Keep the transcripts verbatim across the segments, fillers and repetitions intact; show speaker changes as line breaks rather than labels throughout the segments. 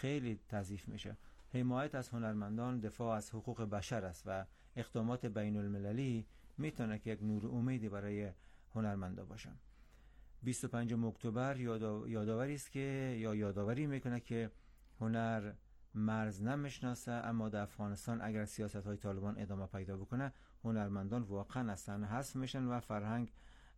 خیلی تضعیف میشه. حمایت از هنرمندان دفاع از حقوق بشر است و اقدامات بین المللی میتونه که یک نور امیدی برای هنرمندا باشه. بیست و پنجم اکتبر یادآوری است که یا یادآوری میکنه که هنر مرز نمیشناسه، اما در افغانستان اگر سیاست‌های طالبان ادامه پیدا بکنه هنرمندان واقعا از صحنه حذف میشن و فرهنگ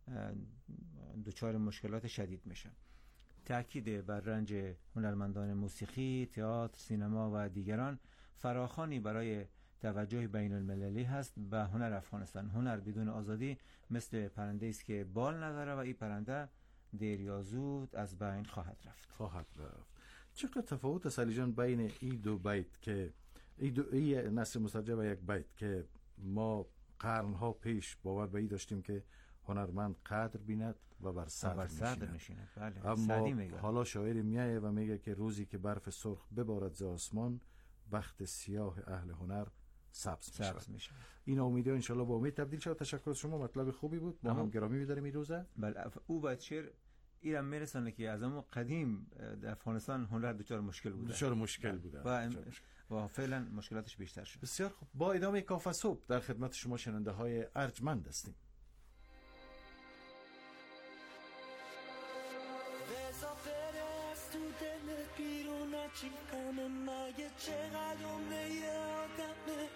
دچار مشکلات شدید میشه. تأکید بر رنج هنرمندان موسیقی، تئاتر، سینما و دیگران فراخوانی برای توجه بین المللی هست به هنر افغانستان. هنر بدون آزادی مثل پرنده است که بال نداره و این پرنده دیر یا زود از بین خواهد رفت.
خواهد رفت. چقدر تفاوت است علی جان بین این دو بیت که این دو این نثر مسترجع و یک بیت که ما قرنها پیش باور به این داشتیم که هنرمند قدر بیند و بر صدر
میشینه. بله.
اما حالا شاعری میایه و میگه که روزی که برف سرخ ببارد ز آسمان بخت سیاه اهل هنر سبز, سبز میشه. این امیده ان شاء الله با امید تبدیل شود. تشکر از شما، مطلب خوبی بود. با هم گرامی می‌داریم این روزه.
بله او باید شعر ایران میرسونه که از اما قدیم در افغانستان هنر دچار مشکل بوده.
دچار مشکل بوده.
و, و فعلا مشکلاتش بیشتر شد.
بسیار خوب. با ادامه کافه صبح در خدمت شما شنونده های ارجمند هستیم.
چیکامه مگه چقدر عمره یه آدمه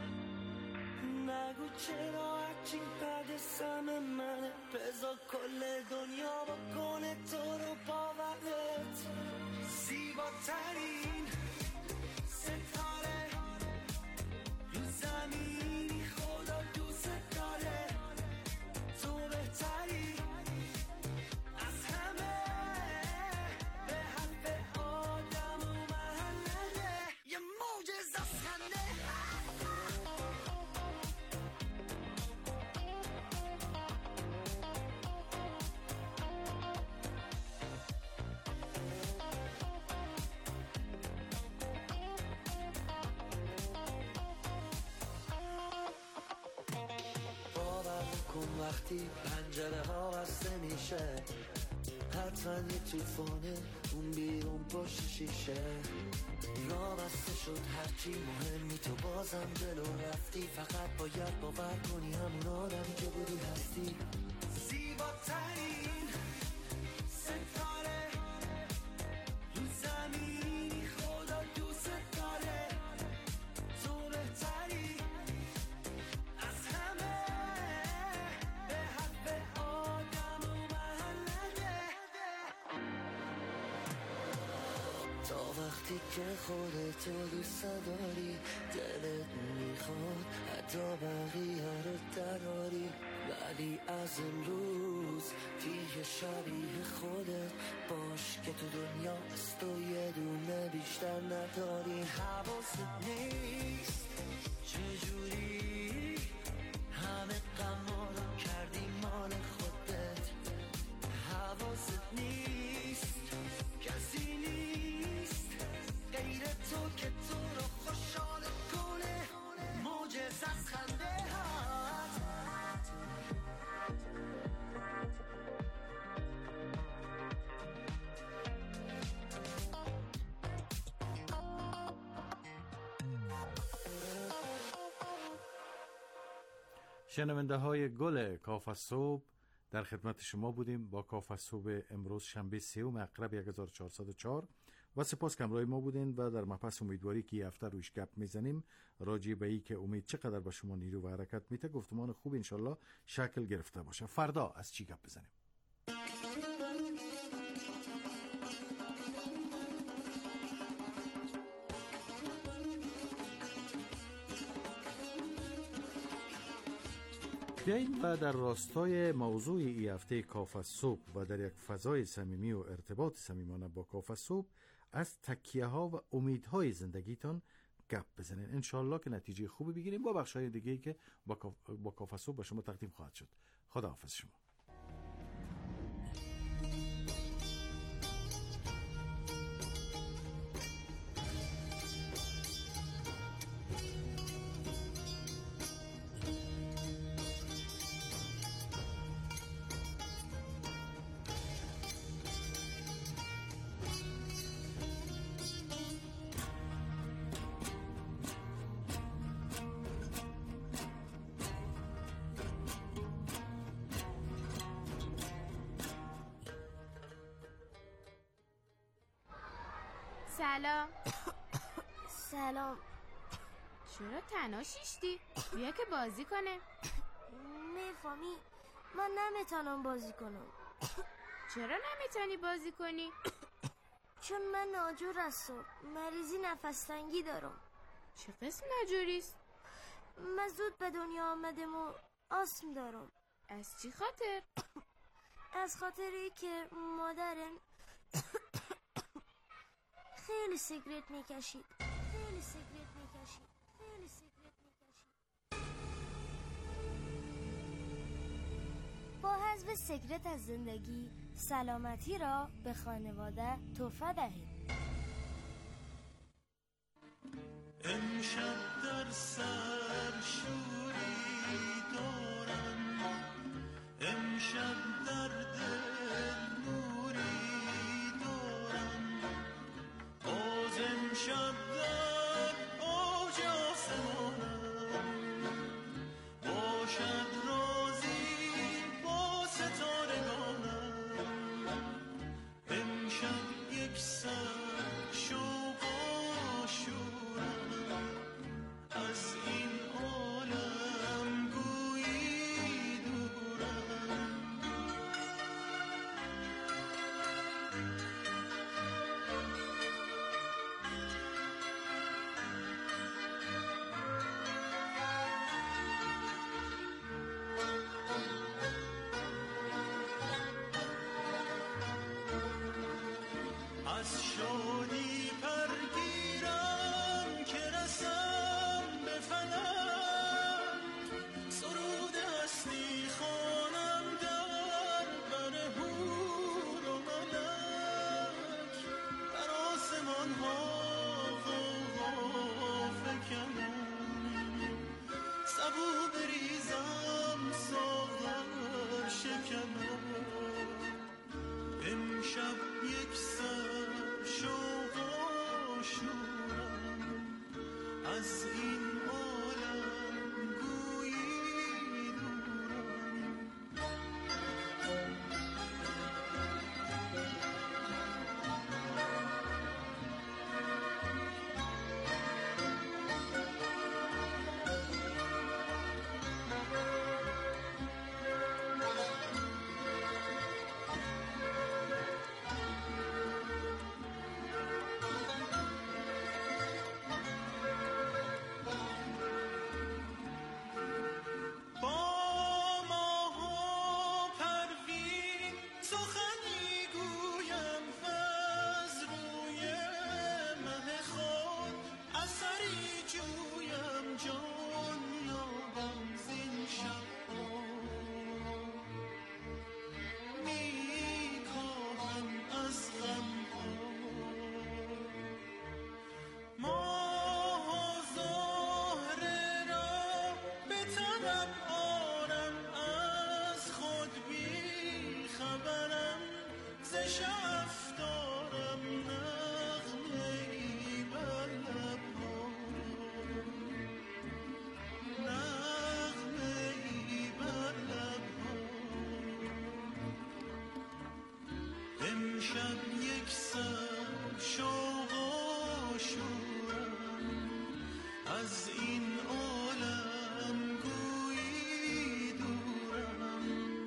نگو چرا هرچی قد سم منه بذار کل دنیا بکنه تو رو باورت زیباترین ستاره رو زمینی خدا دوست داره تو بهتری از همه به حرف آدم و محله یه موجز از خنده وقتی پنجره ها بسته میشه حتما یه توفانه اون بیرون پشت شیشه را بسته شد هرچی مهمی تو بازم جلو رفتی فقط باید باور کنی همون آدمی که بودی هستی زیباترین ستاره رو زمینی خدا دوست داره تو بهتری از همه وقتی که خودتو دوست داری دلت میخواد حتی بقیه رو دراری ولی از امروز دیگه شبیه خودت باش که تو دنیا از تو یه دونه بیشتر نداری حواست نیست چجوری همه غما رو کردی مال خودت حواست نیست کسی نیست غیر تو که تو رو خوشحال کنه موجز از خنده هات
شنونده های گل کافه صبح در خدمت شما بودیم با کافه صبح امروز شنبه سوم اقرب هزار و چهارصد و چهار و سپاس که همراه ما بودین و در مپس امیدواری که یه هفته روش گپ میزنیم راجع به ای که امید چقدر به شما نیرو و حرکت میده گفتمان خوب انشالله شکل گرفته باشه. فردا از چی گپ بزنیم؟ بیاییم و در راستای موضوع ای هفته کافه صبح و در یک فضای صمیمی و ارتباط صمیمانه با کافه صبح از تکیه ها و امیدهای زندگیتان گپ بزنین. انشالله که نتیجه خوبی بگیریم با بخشای دیگه که با کافه صبح به شما تقدیم خواهد شد. خدا حافظ شما.
سلام.
سلام.
چرا تنها شیشتی؟ بیا که بازی کنه.
میفهمی من نمیتونم بازی کنم.
چرا نمیتونی بازی کنی؟
چون من ناجور هستم، مریضی نفس تنگی دارم.
چه قسم ناجوریست؟
من زود به دنیا آمدم و آسم دارم.
از چی خاطر؟
از خاطری که مادرم خیلی سیگرت میکشید. خیلی سیگرت میکشید. خیلی سیگرت میکشید. با حذف سیگرت از زندگی، سلامتی را به خانواده تحفه دهید.
امشب در سر شوری دارم، امشب در دل نوری دارم، باز امشب در اوج آسمانم، باشد رازی با ستارگانم، امشب یک سر شوق آشورم، از این عالم گویی دورم. از شادی پرگیرم که رسم به فلک، سرود هستی خوانم در بر حور و ملک، بر آسمان ها غوغا فکنم، سبو بریزم ساغر شکنم، امشب یک سر شوق آشورم، از این عالم گویی دورم. امشب یک سر شوق آشورم، از این عالم گویی دورم.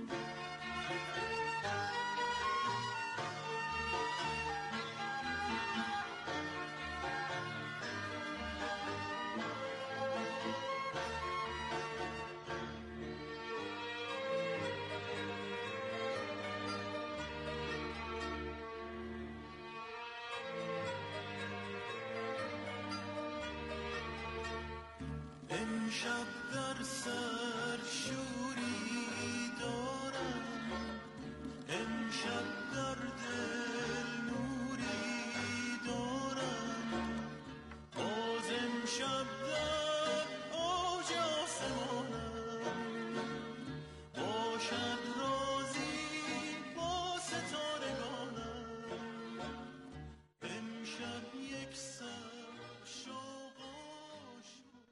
امشب در سر شوری دارم، امشب در دل نوری دارم، باز امشب در اوج آسمانم، باشد رازی با ستارگانم، امشب یک سر شوق آشورم.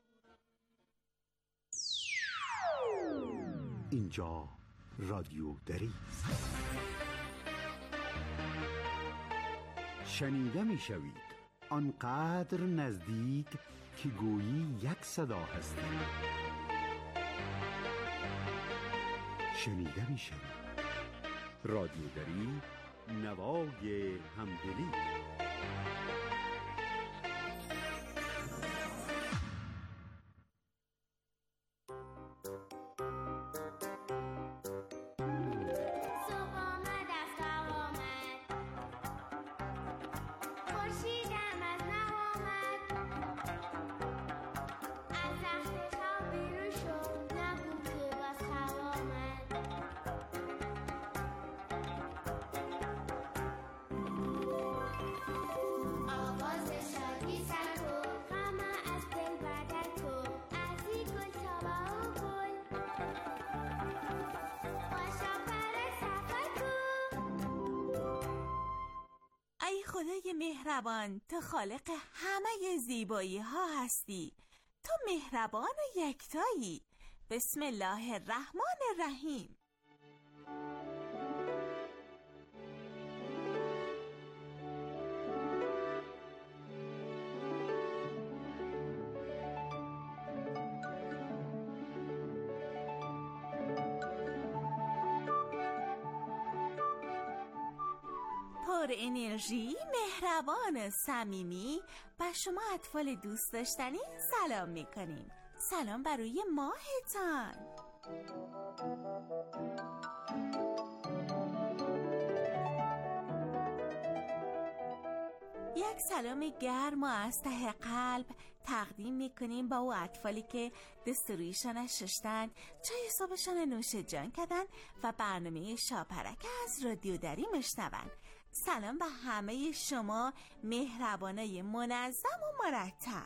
اینجا رادیو دری است. شنیده می شوید آنقدر نزدیک که گویی یک صدا هستیم. شنیده میشه رادیو دری، نوای همدلی.
خدای مهربان، تو خالق همه زیبایی ها هستی. تو مهربان و یکتایی. بسم الله الرحمن الرحیم. پر انرژی، مهربان، صمیمی، و شما اطفال دوست داشتنی سلام میکنیم. سلام برای ماهتان. یک سلام گرم و از ته قلب تقدیم میکنیم با او اطفالی که دستوریشان ششتن، چای صبحشان نوش جان کردن و برنامه شاپرک از رادیو دری مشنون. سلام به همه شما مهربانای منظم و مرتب.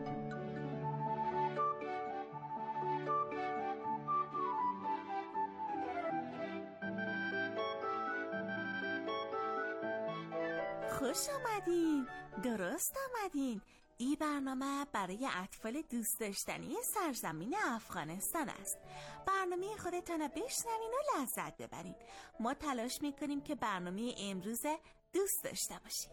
خوش آمدین، درست آمدین. این برنامه برای اطفال دوست داشتنی سرزمین افغانستان است. برنامه خودتان بشنوین و لذت ببرین. ما تلاش میکنیم که برنامه امروز دوست داشته باشین.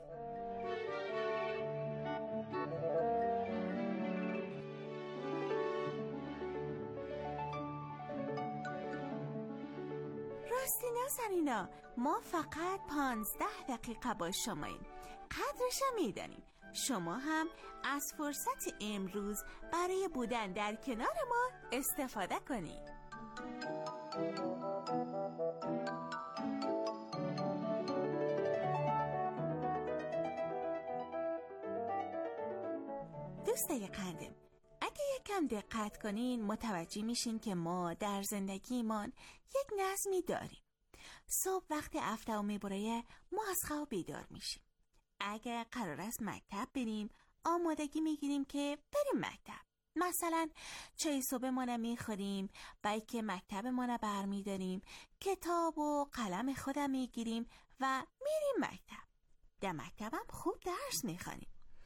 راستی نازنینا، ما فقط پانزده دقیقه با شماییم. قدرش میدانیم. شما هم از فرصت امروز برای بودن در کنار ما استفاده کنید. دوستای قندم، اگه یکم دقت کنین متوجه میشین که ما در زندگیمان یک نظمی داریم. صبح وقتی افتاو میبره ما از خواب بیدار میشیم. اگه قرار است مکتب بریم آمادگی میگیریم که بریم مکتب. مثلا چای صبحمون میخوریم، بیک مکتبمون برمیداریم، کتاب و قلم خودم میگیریم و میریم مکتب. در مکتبم خوب درس میخوانیم.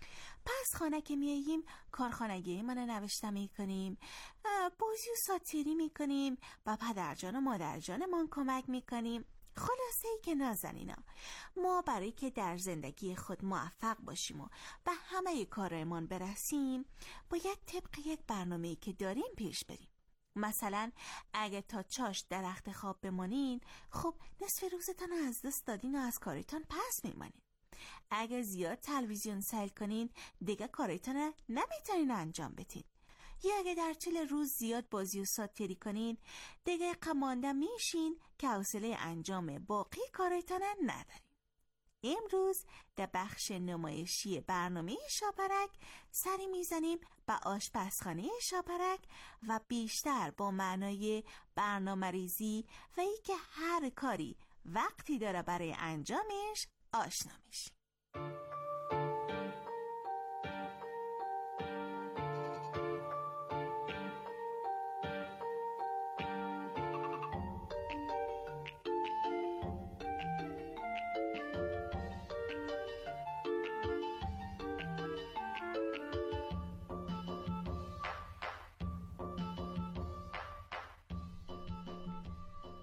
پس خانه که میاییم کارخانگی من نوشته میکنیم، بازی و ساتیری میکنیم، با پدرجان و مادرجانمان کمک میکنیم. خلاصه ای که نازنینا، ما برای که در زندگی خود موفق باشیم و به همه کارمان برسیم باید طبق یک برنامه‌ای که داریم پیش بریم. مثلا اگه تا چاش درخت خواب بمانین، خب نصف روزتان از دست دادین و از کارتان پس میمانین. اگه زیاد تلویزیون سیل کنین دیگه کارتان نمیتونین انجام بدین. یا اگه در طول روز زیاد بازی و ساتیری کنین دیگه قمانده میشین که حوصله انجام باقی کارتان ندارین. امروز در بخش نمایشی برنامه شاپرک سری میزنیم به آشپزخانه شاپرک و بیشتر با معنای برنامه ریزی و ای که هر کاری وقتی داره برای انجامش آشنا میشیم.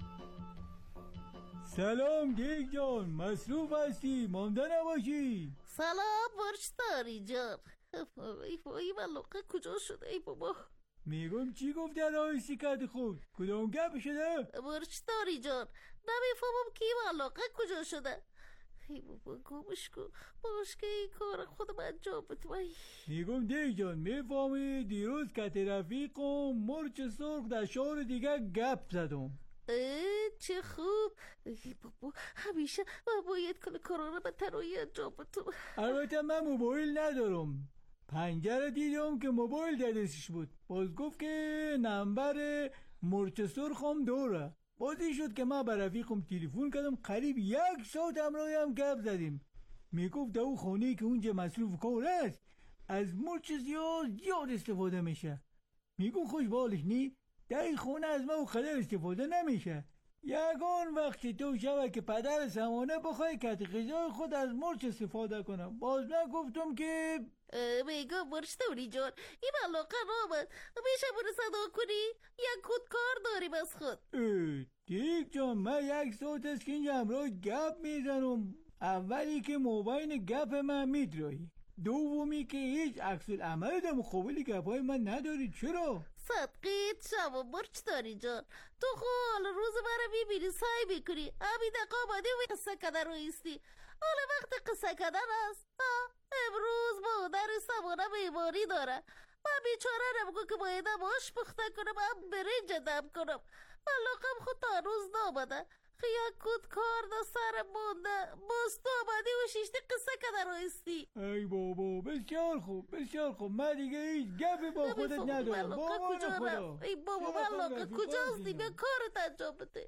سلام گیگ جان، مصروف هستی؟ مانده نباشی. سلام مرچدانی جان. ای بایی ملقه کجا شده ای بابا؟
میگم چی گفتن آیسی کد خوب؟ کدام گپ شده؟
مرچدانی جان نمیفهمم کی ملقه کجا شده. ای بابا گمش کن باش که این کار خودم انجام بدم.
میگم دیگ جان میفهمی دیروز کت رفیقم مرچ سرخ در شهر دیگه گپ زدم.
چه خوب. ای بابا همیشه من باید کل کارا رو به تنهایی انجام بدم.
البته من موبایل ندارم. پنجره دیدم که موبایل در دستش بود، باز گفت که نمبر مرچ سرخم دوره. بازی شد که من به رفیقم تلفن کردم، قریب یک ساعت همراهی هم گپ زدیم. میگفت دو خانه که اونجا مصروف کار است از مرچ زیاد زیاد استفاده میشه. میگم خوش بالش نی در این خونه از ما قدر استفاده نمیشه. یگان وقتی تو شبه که پدر سمانه بخوای کت غذای خود از مرچ استفاده کنم. باز من گفتم که
میگم مرچدانی جان این ملاقه رامد میشه برو صدا کنی؟ یک خود کار داریم از خود.
دیگ جان من یک ساعت است که اینجا همراه گپ میزنم. اولی که موبایل گپ من میدرایی، دومی که هیچ عکس العمل در مقابل گپای من نداری. چرا؟
صدقیت شما مرچدانی جان تو خال روز برای میبینی سعی میکنی همین دقیقه آمده و قصه کدن رو ایستی. حالا وقت قصه کدن است. امروز مادر سمانه بیماری داره. من بیچاره نمگو که باید آش پخته کنم هم برنج دم کنم. ملاقم خود تا روز نامده. یک کود کار دا سر مونده. باز تو آمدی و شیشتی قصه کدن رو ایستی.
ای بابا بسیار خوب بسیار خوب. من دیگه هیچ گپی با خودت ندارم.
بابا کجا ای بابا ملاقه کجاستی؟ بیا کارت انجام بده.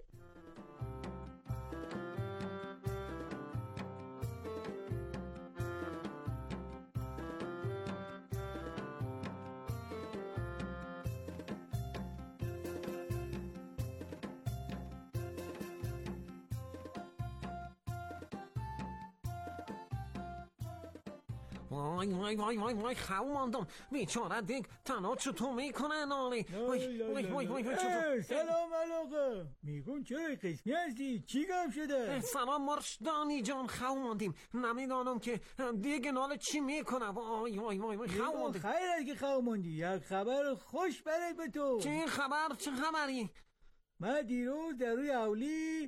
وای وای وای وای وای خواهم ماندم بیچاره دیگ تنها چطور میکنه نالی. وای وای وای وای چطور.
سلام علاقه. میگون چرا قسمی هستی؟ چی گم شده؟
سلام مرچدانی جان خواهم ماندیم نمیدانم که دیگ ناله چی میکنه. وای وای وای وای خواهم ماندیم.
خیر است که خواهم ماندی. یک خبر خوش برای به تو.
چه خبر؟ چه خبری؟
من دیروز در روی اولی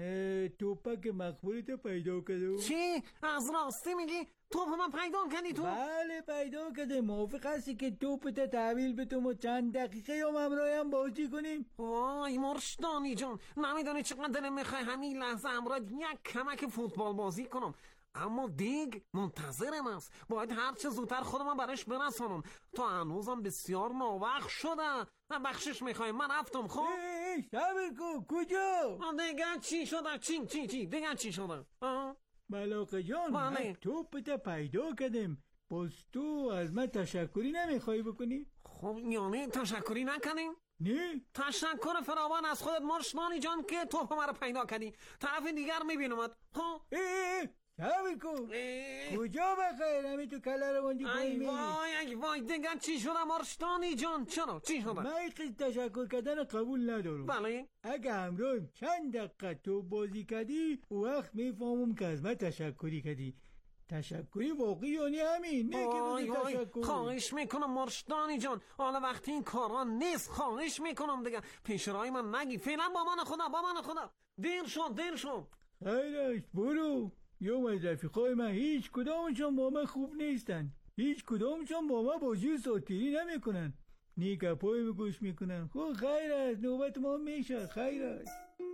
توپک مخبولتو پیدا کردم.
چی؟ از راستی میگی؟ توپ من پیدا کردی تو؟
بله پیدا کرده. موافق هستی که توپت تحویل بتم و چند دقیقه هم همراه هم بازی کنیم؟
وای مرچدانی جان نمیدانی چقدر دلم میخوای همین لحظه همراه یک کمک فوتبال بازی کنم، اما دیگ منتظرم است. باید هرچه زودتر خودم برش برسانم. تا هنوزم بسیار ناوقت شده. بخشش میخوایم من رفتم. خب
صبر کن. کجا؟
دیگه چی شده؟ چی چی چی دیگه چی شده؟
ملاقه جان من توپت پیدا کردم. باز تو از من تشکری نمیخوای بکنی؟
خب یعنی تشکری نکنیم؟
نه
تشکر فراوان از خودت مرچدانی جان که توپ مرا پیدا کردی. طرف دیگر میبینمت. خب
صبر کن. کجا بخیر همین تو کله رو باندی پایی میری؟
ای وای ای وای دیگه چی شده مرچدانی جان؟ چرا؟ چی شده؟
من این تشکر کردن قبول ندارم.
بله
اگه همراهیم چند دقیقه تو بازی کردی او وقت میفهمم که از من تشکری کردی. تشکری واقعی یعنی همین نه که بده تشکر.
خواهش میکنم مرچدانی جان حالا وقتی این کارا نیست. خواهش میکنم دیگه پیشرای من نگی. فعلا با من خدا با من خدا. دیر شد دیر شد.
خیرش برو. یوم از رفیقای من هیچ کدامشون با من خوب نیستن. هیچ کدامشون با من بازی ساتیری نمی کنن. نی گپای می گوش میکنن. خب خیر است نوبت ما میشه. خیر است.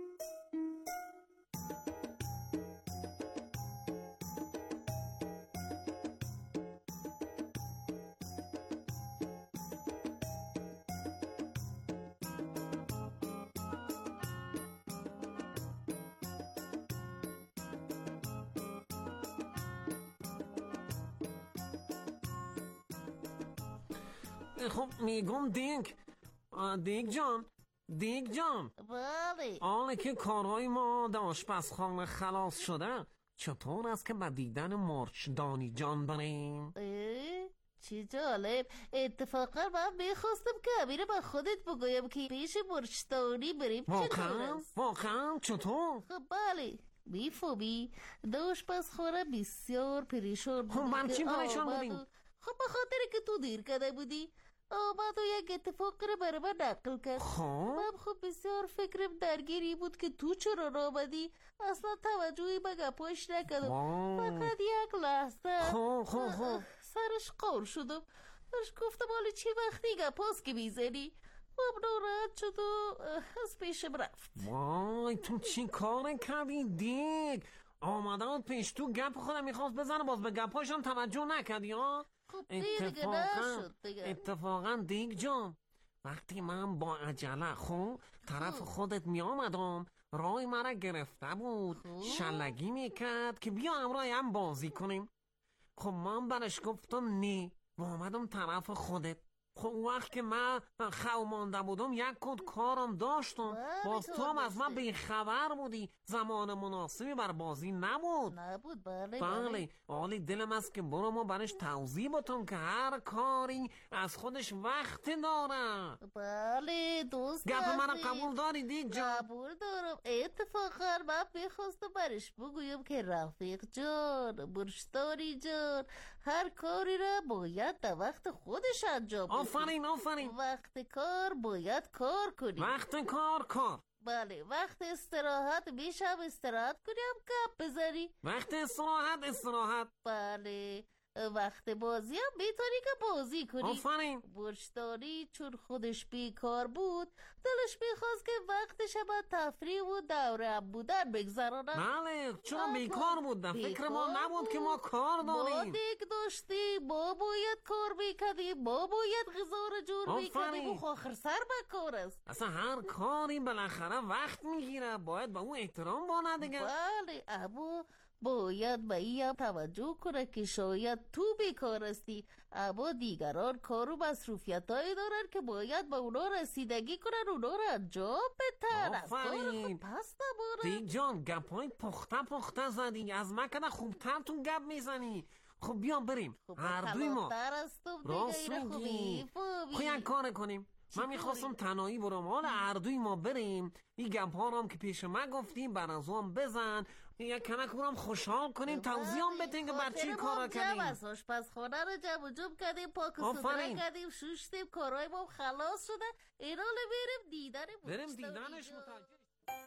خب میگم دیگ دیگ جان دیگ جان
بله
آنه که کارهای ما در آشپزخانه خلاص شده چطور است که به دیدن مرچدانی جان بریم؟
چی جالب. اتفاقا من میخواستم که امیره با خودت بگویم که پیش مرچدانی بریم.
واقعا؟ واقعا؟ چطور؟
خب بله بیفوبی دوش پس خوره بسیار پریشان بود.
خب من چی پریشان
آمد
بودیم؟
و- خب به خاطر که تو دیر کرده بودی آمد و یک اتفاق رو برای من نقل کرد.
خب
من خب بسیار فکرم درگیری بود که تو چرا نامدی. اصلا توجهی به گپاش نکردم.
وای.
فقط یک لحظه
خب خب خب
سرش قور شدم. بهش گفتم حالا چی وقتی گپاس که میزنی. خب ناراحت شد و از پیشم رفت.
وای تو چی کار کردی دیگ؟ آمده بود پیش تو گپ خودم میخواست بزنه باز به گپاشم توجه نکردی ها؟
خب دیگه دیگه نشد دیگه.
اتفاقا دیگ جان وقتی من با عجله خب طرف خودت می آمدم رای مرا گرفته بود شلگی میکرد که بیا همراه هم بازی کنیم. خب من برش گفتم نه و آمدم طرف خودت. خب اون وقت که من خو مانده بودم یک کد کارم داشتم باز تو هم از من بیخبر بودی. زمان مناسبی بر بازی نبود.
نبود بله
بله حالی دلم است که برو ما برش توضیح بتون که هر کاری از خودش وقت داره.
بله دوست
گپ من
عزیز.
قبول داری دیگ جان؟
قبول دارم. اتفاقا من میخواستم برش بگویم که رفیق جان برشتاری جان هر کاری را باید در وقت خودش انجام بدی.
آفرین آفرین.
وقت کار باید کار کنی.
وقت کار کار.
بله وقت استراحت میشم استراحت کنیم گپ بزنی.
وقت استراحت استراحت.
بله وقت بازی هم میتونی که بازی کنی.
آفرین.
برشتاری چون خودش بیکار بود دلش میخواست که وقتش با تفریح و دوره هم بودن بگذرانه.
بله چون
اما
بیکار بود در فکر ما
بیکار
نبود که
بود.
ما کار
ما
داریم.
دیگ داشتیم ما باید کار میکردیم ما باید غذا رو جور
آفرین.
میکردیم و آخر سر به کار است.
اصلا هر کاری بالاخره وقت میگیره باید به اون احترام بانه دیگه.
بله اما باید به این هم توجه کنه که شاید تو بیکار هستی اما دیگران کار و مصروفیت هایی دارن که باید به اونا رسیدگی کنن اونا رو انجام بدن. از کار
آفرین.
خود پس نبارن.
دیگ جان گپای پخته پخته زدی از من کنه خوبتر تو گپ میزنی. خب بیام بریم
خب
هر دوی ما
کلانتر هستم دیگه
راست
اینو خوب
میگی.
میفهمی.
خب یک کار کنیم من میخواستم تنهایی برم حالا هر دوی ما بریم این گپ ها رو هم که پیش من گفتیم بر از هم بزن یک کنک برم خوشحال کنیم توضیح هم بتین که بر چی کارا کردیم.
از آشپزخانه رو جمع و جمع کردیم پاک و سدره
آفرین.
کردیم شوشتیم کارهای ما خلاص شده اینا رو بریم دیدن
بریم
مجتمعی
دیدنش
جان.
متوجه.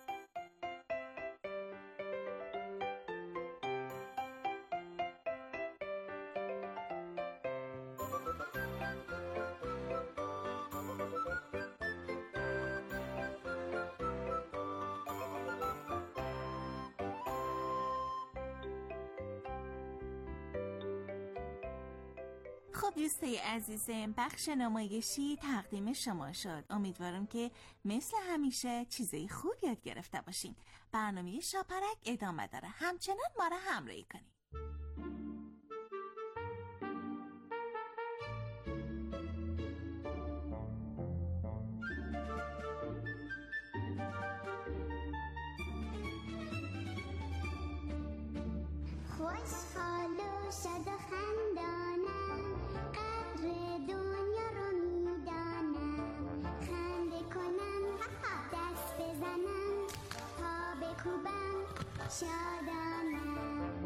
خب دوستای عزیزم بخش نمایشی تقدیم شما شد. امیدوارم که مثل همیشه چیزای خوب یاد گرفته باشین. برنامه شاپرک ادامه داره همچنان ما را همراهی کنید.
خوشحال و شاد و خندانم قدر دنیا رو میدانم خنده کنم دست بزنم پا بکوبم شادانم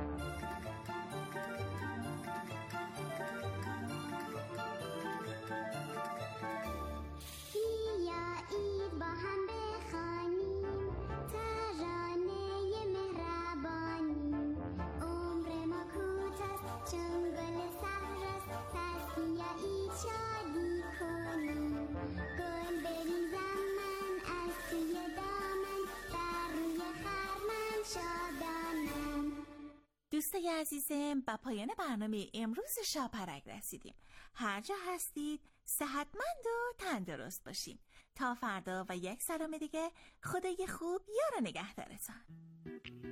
بیایید با هم بخوانیم ترانه مهربانی عمر ما کوتاست چون گل سبز است پس بیایید شادی کنیم گل بریزم من از توی دامن بر روی خرمن شادانم.
دوستای عزیزم به پایان برنامه امروز شاپرک رسیدیم. هر جا هستید صحتمند و تندرست باشین. تا فردا و یک سلام دیگه خدای خوب یار نگهدارتان.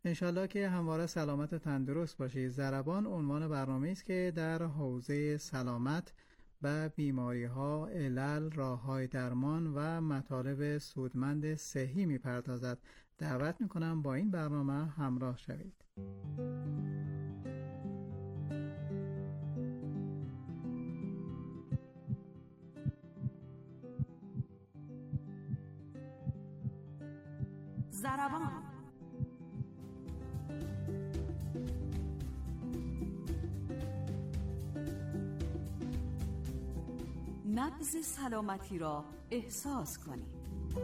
انشالله که همواره سلامت و تندرست باشید. ضربان عنوان برنامه است که در حوزه سلامت و بیماری ها، علل، راه های درمان و مطالب سودمند صحی می پردازد. دعوت می کنم با این برنامه همراه شوید.
ضربان نبض سلامتی را احساس کنید.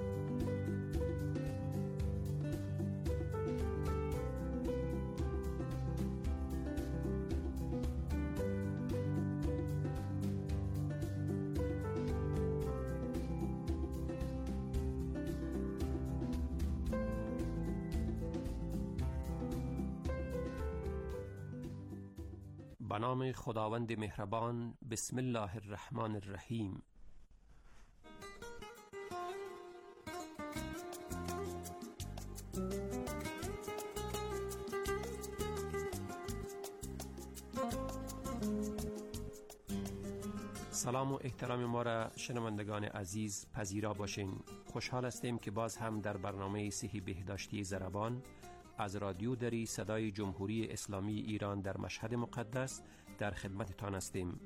به نام خداوند مهربان. بسم الله الرحمن الرحیم. سلام و احترام ما را شنوندگان عزیز پذیرا باشین. خوشحال هستیم که باز هم در برنامه صحی بهداشتی ضربان از رادیو دری صدای جمهوری اسلامی ایران در مشهد مقدس در خدمتتان هستیم.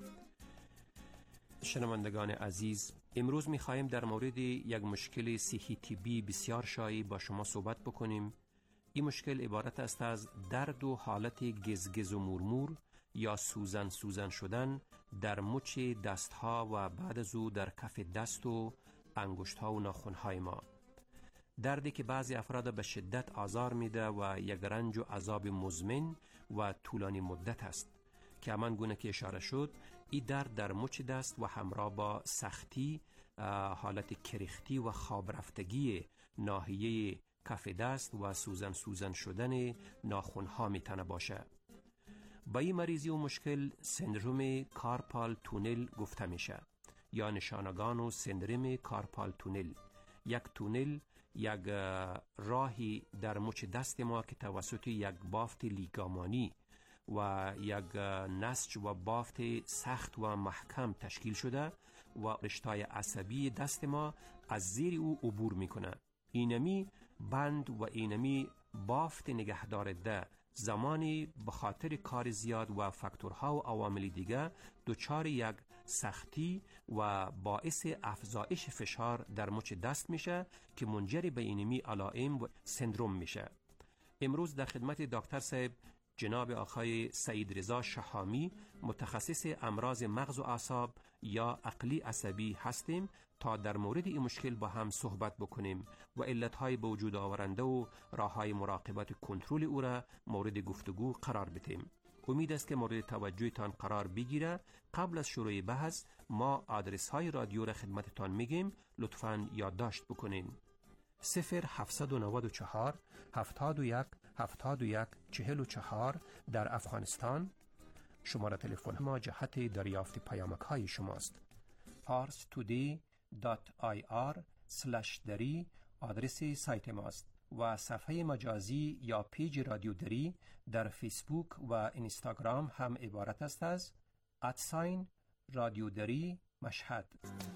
شنوندگان عزیز، امروز می‌خواهیم در مورد یک مشکل صحی طبی بسیار شایع با شما صحبت بکنیم. این مشکل عبارت است از درد و حالت گزگز و مورمور یا سوزن سوزن شدن در مچ دستها و بعد از او در کف دست و انگشت‌ها و ناخن‌های ما. دردی که بعضی افراد به شدت آزار میده و یک رنج و عذاب مزمن و طولانی مدت است که همان گونه که اشاره شد، این درد در مچ دست و همراه با سختی، حالت کرختی و خواب رفتگی ناحیه کف دست و سوزن سوزن شدن ناخن‌ها میتونه باشه. با این مریضی و مشکل سندروم کارپال تونل گفته میشه یا نشانگان و سندروم کارپال تونل. یک تونل یک راهی در مچ دست ما که توسط یک بافت لیگامانی و یک نسج و بافت سخت و محکم تشکیل شده و رشته‌های عصبی دست ما از زیر او عبور میکنه. اینمی بند و اینمی بافت نگهدارنده زمانی به خاطر کار زیاد و فاکتورها و عوامل دیگه دچار یک سختی و باعث افزایش فشار در مچ دست میشه که منجر به اینمی علائم و سندروم میشه. امروز در خدمت دکتر صاحب جناب آقای سعید رضا شهامی، متخصص امراض مغز و اعصاب یا عقلی عصبی هستیم تا در مورد این مشکل با هم صحبت بکنیم و علتهای به وجود آورنده و راههای مراقبت کنترل او را مورد گفتگو قرار بدیم. امید است که مورد توجهتان قرار بگیره. قبل از شروع بحث ما آدرس های رادیو را خدمتتان میگیم، لطفاً یادداشت بکنین. صفر هفتصد و نود و چهار هفتاد و یک هفتاد و یک چهل و چهار در افغانستان. شماره تلفن ما جهت دریافت پیامک های شماست. پارس تودی دات آی آر سلش دری آدرس سایت ماست و صفحه مجازی یا پیج رادیو دری در فیسبوک و اینستاگرام هم عبارت است از ادساین رادیو دری مشهد.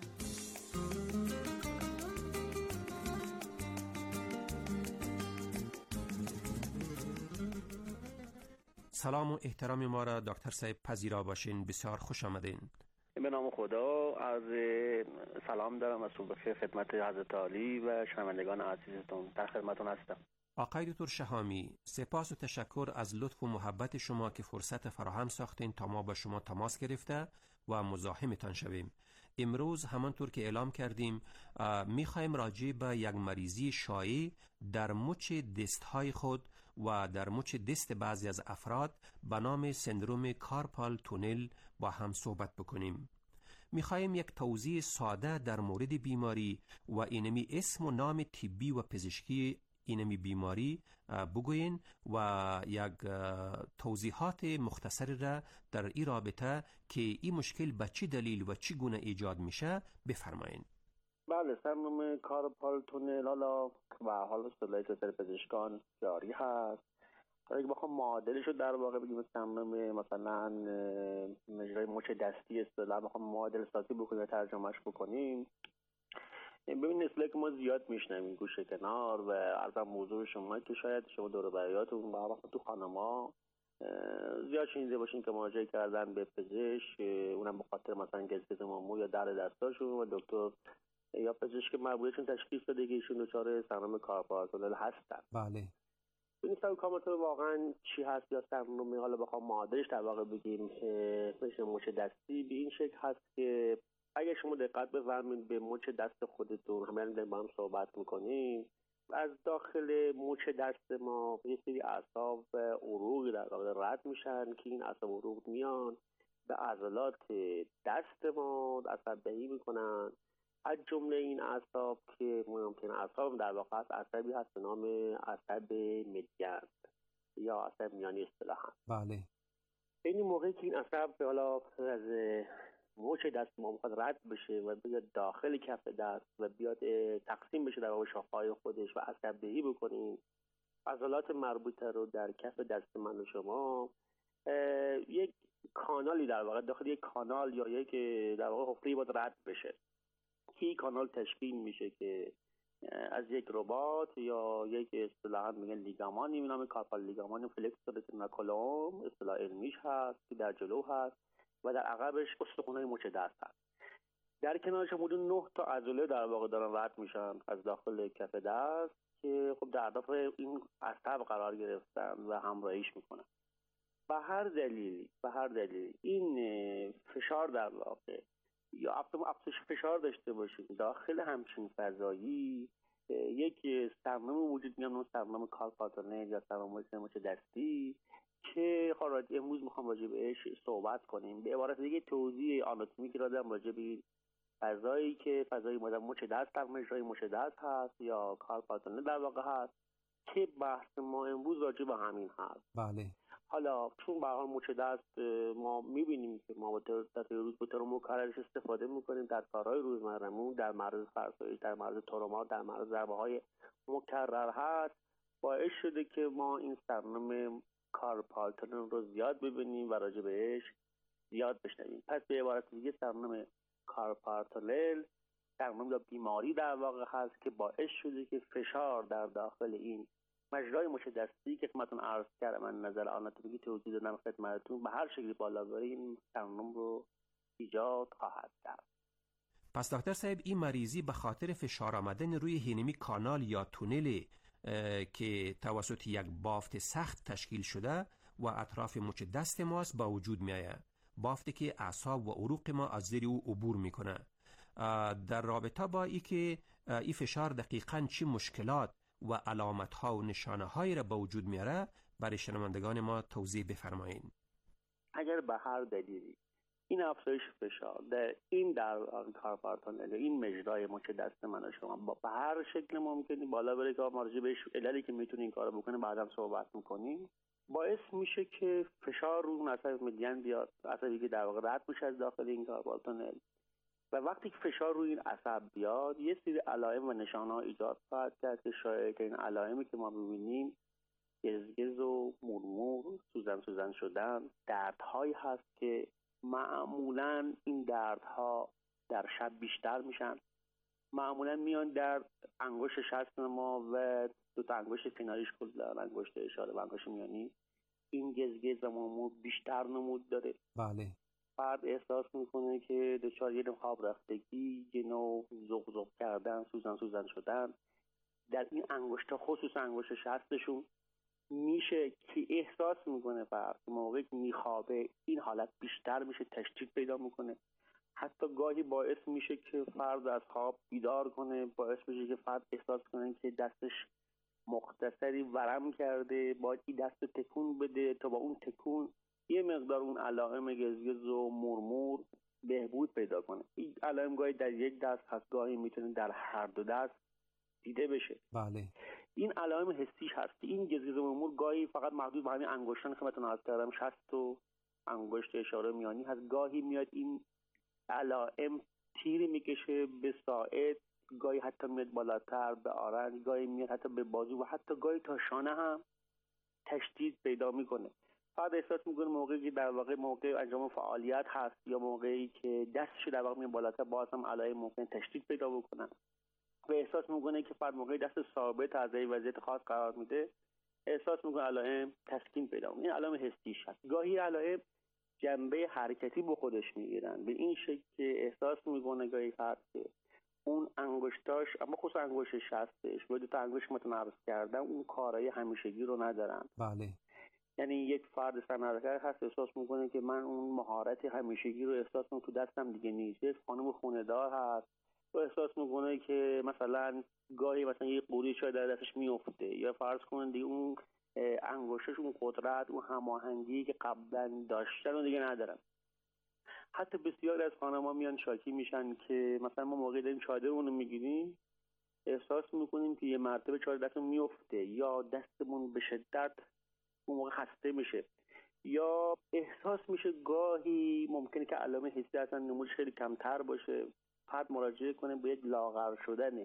سلام و احترام ما را دکتر صاحب پذیرا باشین. بسیار خوش آمدین.
به نام خدا از سلام دارم از صبح بخیر خدمت حضرت عالی و شنوندگان عزیزتون. در خدمتتون هستم.
آقای دکتر شهامی، سپاس و تشکر از لطف و محبت شما که فرصت فراهم ساختین تا ما با شما تماس گرفته و مزاحمتان شویم. امروز همانطور که اعلام کردیم میخوایم راجع به یک مریضی شایع در مچ دستهای خود و در مچ دست بعضی از افراد به نام سندروم کارپال تونل با هم صحبت بکنیم. میخوایم یک توضیح ساده در مورد بیماری و اینمی اسم و نام طبی و پزشکی اینمی بیماری بگوین و یک توضیحات مختصر را در این رابطه که این مشکل به چه دلیل و چه گونه ایجاد میشه بفرمایید.
بله، سندروم کارپال تونل حالا و حالا اصطلاحی که سر پزشکان جاری هست اگه بخوام معادلش رو در واقع بگیم تمام مثلا مجرای مچ دستی اصطلاح بخوام معادل سازی بکنیم و ترجمهش بکنیم، ببین اصطلاحی که ما زیاد میشنویم گوشه کنار و عرضم موضوع شما که شاید شما دور و بریاتون با وقت تو خانما زیاد شنیده باشین که مراجعه کردن به پزشک، اونم به خاطر مثلا گزگز مو یا درد دستاشون و دکتر یا پزشک مربوطشون تشخیص داده که ایشون دچار سندرم کارپال هستن.
بله.
این سندرم کارپال واقعا چی هست یا سندرم، حالا بخوام معادلش در واقع بگیم مثل مچ دستی به این شکل هست که اگه شما دقت بفرمایید به مچ دست خودتون، همین داریم با هم صحبت میکنیم، از داخل مچ دست ما یه سری اعصاب و عروقی در واقع رد میشن که این اعصاب و عروق میان به عضلات دست ما عصبی میکنن. از جمله این اعصاب که مهمترین اعصاب در واقع هست عصبی هست به نام عصب مدین یا عصب میانی اصطلاحاً.
بله.
این موقعی که این عصب حالا از مچ دست ما میخواد رد بشه و بیاد داخل کف دست و بیاد تقسیم بشه در واقع شاخه‌های خودش و عصبدهی بکنیم عضلات مربوطه رو در کف دست من و شما، یک کانالی در واقع داخل یک کانال یا یک در واقع حفره‌ای باید رد بشه که این کانال تشکیل میشه که از یک رباط یا یک اصطلاحاً میگن لیگامانی به نام کارپال لیگامان فلکسور تناکولوم اصطلاح علمیش هست که در جلو هست و در عقبش استخوان‌های مچ دست هست. در کنارش حدود نه تا عضله در واقع دارن رد میشن از داخل کف دست که خب در اطراف این عصب قرار گرفتن و همراهیش میکنن. به هر دلیلی به هر دلیلی این فشار در واقع یا افزایش فشار داشته باشیم داخل همچین فضایی، یک سرنامه وجود میاد، اون سرنامه کارپال تونل یا سرنامه مچ دستی که خارج امروز میخوام راجع بهش صحبت کنیم. به عبارت دیگه توضیح آناتومیک را دارم راجع به فضایی که فضای مدام مچ دست در مجرای مچ دست هست یا کارپال تونل در واقع هست که بحث ما امروز راجع به همین هست.
بله.
حالا چون به هر حال مچ دست ما میبینیم که ما در روز به طور مکررش استفاده میکنیم در کارهای روزمرهمون، در معرض فرسایش، در معرض ترومات، در معرض ضربه های مکرر هست، باعث شده که ما این سرنامه کارپال تونل رو زیاد ببینیم و راجع بهش زیاد بشنویم. پس به عبارت دیگه سرنامه کارپال تونل سرنامه یا بیماری در واقع هست که باعث شده که فشار در داخل این مجرای مچ دستی که خدمتتون عرض کردم من نظر آناتومیکی توضیح دادم خدمتتون به هر شکلی بالا بره این سرنامه رو ایجاد خواهد کرد.
پس دکتر صاحب این مریضی به خاطر فشار آمدن روی هینمی کانال یا تونل که توسط یک بافت سخت تشکیل شده و اطراف مچ دست ماست با وجود می آید، بافتی که اعصاب و عروق ما از زیر او عبور میکنه. در رابطه با ای که این فشار دقیقاً چی مشکلات و علامت ها و نشانه هایی را با وجود میاره برای شنوندگان ما توضیح بفرمایید.
اگر به هر دلیلی این افزایش فشار در این در کارپال تونل این مجرای مچ دست من و شما با به هر شکل ممکنی بالا بره که ما راجع بهش عللی که میتونه این کارو بکنه بعداً صحبت میکنیم، باعث میشه که فشار رو اون عصب مدین بیاد، عصبی که در واقع رد میشه از داخل این کارپال تونل و وقتی که فشار روی این عصب بیاد یه سری علائم و نشانه ها ایجاد خواهد کرد که شایع این علائمی که ما می‌بینیم گزگز و مرمور، سوزن سوزن شدن، دردهایی هست که معمولاً این دردها در شب بیشتر میشن، معمولاً میان در انگشت شست ما و دو تا انگشت کناریش کلا انگشت اشاره و انگشت میانی این گزگز و مرمور بیشتر نمود داره.
بله.
فرد احساس میکنه که دچار یه خواب رفتگی، یه نوع زغ زغ کردن، سوزن سوزن شدن در این انگشتا خصوصا انگشت شستشون میشه که احساس میکنه فرد موقعی که میخوابه این حالت بیشتر میشه، تشدید پیدا میکنه. حتی گاهی باعث میشه که فرد از خواب بیدار کنه، باعث میشه که فرد احساس کنه که دستش مختصری ورم کرده، باید این دست تکون بده تا با اون تکون یه مقدار اون علائم گزگز و مرمور بهبود پیدا کنه. این علائم گاهی در یک دست هست، گاهی میتونه در هر دو دست دیده بشه.
بله.
این علائم حسیش هست. این گزگز و مرمور گاهی فقط محدود به همین انگشتان خدمتتون عرض کردم شست و انگشت اشاره میانی هست، گاهی میاد این علائم تیری میکشه به ساعد، گاهی حتی میاد بالاتر به آرنج، گاهی میاد حتی به بازو و حتی گاهی تا شانه هم تشدید پیدا میکنه. فرد احساس میکنه موقعی که در واقع موقع انجام فعالیت هست یا موقعی که دستش در واقع میاد بالاتر، باز هم علائم ممکن تشدید پیدا بکنن و احساس میکنه که فرد موقعی دست ثابت از این وضعیت خاص قرار میده، احساس میکنه علائم تسکین پیدا میکنه. این علائم حسیش هست. گاهی علائم جنبه حرکتی به خودش میگیرن، به این شکل که احساس میکنه گاهی فرد که اون انگشتاش، اما خصوصا انگشتش هستش و دو تا انگشت متناقض کردن، اون کارهای همیشگی رو ندارن.
بله.
یعنی یک فرد صنعتگر هست احساس میکنه که من اون مهارت همیشگی رو احساس میکنم تو دستم دیگه نیست. یک خانم خونه‌دار هست و احساس میکنه که مثلا گاهی مثلا یه قوری چای در دستش میفته، یا فرض کنید دیگه اون انگشتش اون قدرت، اون هماهنگی که قبلا داشتن رو دیگه ندارن. حتی بسیاری از خانم‌ها میان شاکی میشن که مثلا ما موقعی داریم چادرمون رو میگیریم احساس میکنیم که یه مرتبه چادر دستمون میفته، یا دستمون به شدت اون موقع خسته میشه، یا احساس میشه گاهی ممکنه که علائم حسی اصلا نمودش خیلی کمتر باشه، فرد مراجعه کنه به یک لاغر شدن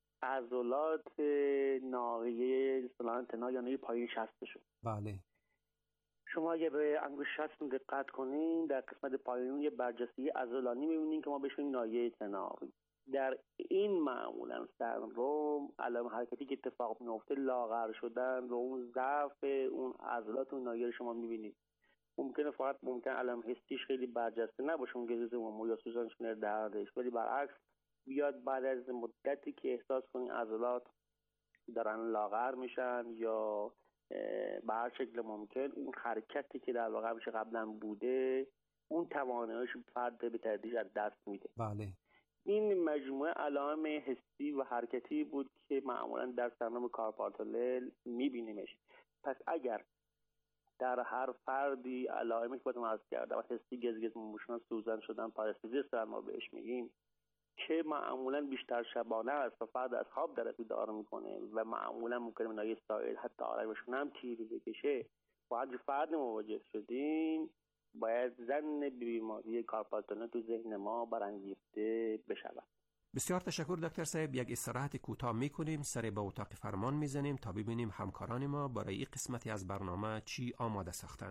عضلات ناحیه اصطلاحاً تنا یا ناحیه پایین شستشون.
بله.
شما اگه به انگشت شستتون دقت کنین در قسمت پایین یه برجسته عضلانی می‌بینین که ما بهش میگیم ناحیه تنا. در این معمولا سندروم علائم حرکتی که اتفاق میفته لاغر شدن و اون ضعف اون عضلات اون ناحیه شما می‌بینید. ممکنه فقط ممکن علائم حسیش خیلی برجسته نباشه، اون گریز عمومی یا سوزش دردش، ولی برعکس بیاد بعد از مدتی که احساس کنین عضلات دارن لاغر میشن یا به هر شکل ممکن اون حرکتی که در واقع میشه قبلا بوده اون تواناییش فرد به تدریج از دست میده.
بله.
این مجموعه علائم حسی و حرکتی بود که معمولا در سندرم کارپال تونل میبینیمش. پس اگر در هر فردی علائمی که باتون عرض کردم حسی، گزگز موشن، سوزن شدن، پارستزی سر ما بهش میگیم که معمولا بیشتر شبانه است و فرد از خواب در بیدار میکنه و معمولا ممکنه ناحیه ساعد حتی آرامشون هم تیری بکشه، با هر فرد مواجه شدیم باید ظن بیماری کارپال تونل تو ذهن ما برانگیخته بشود.
بسیار تشکر دکتر صاحب. یک استراحت کوتاه میکنیم، سر به اتاق فرمان میزنیم تا ببینیم همکاران ما برای این قسمتی از برنامه چی آماده ساختن.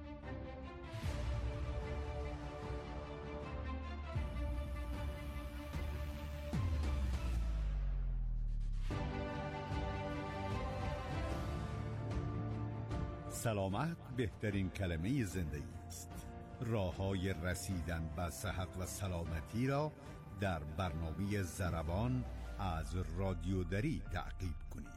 سلامت بهترین کلمه زندگی است. راه‌های رسیدن به صحت و سلامتی را در برنامه ضربان از رادیو دری تعقیب کنید.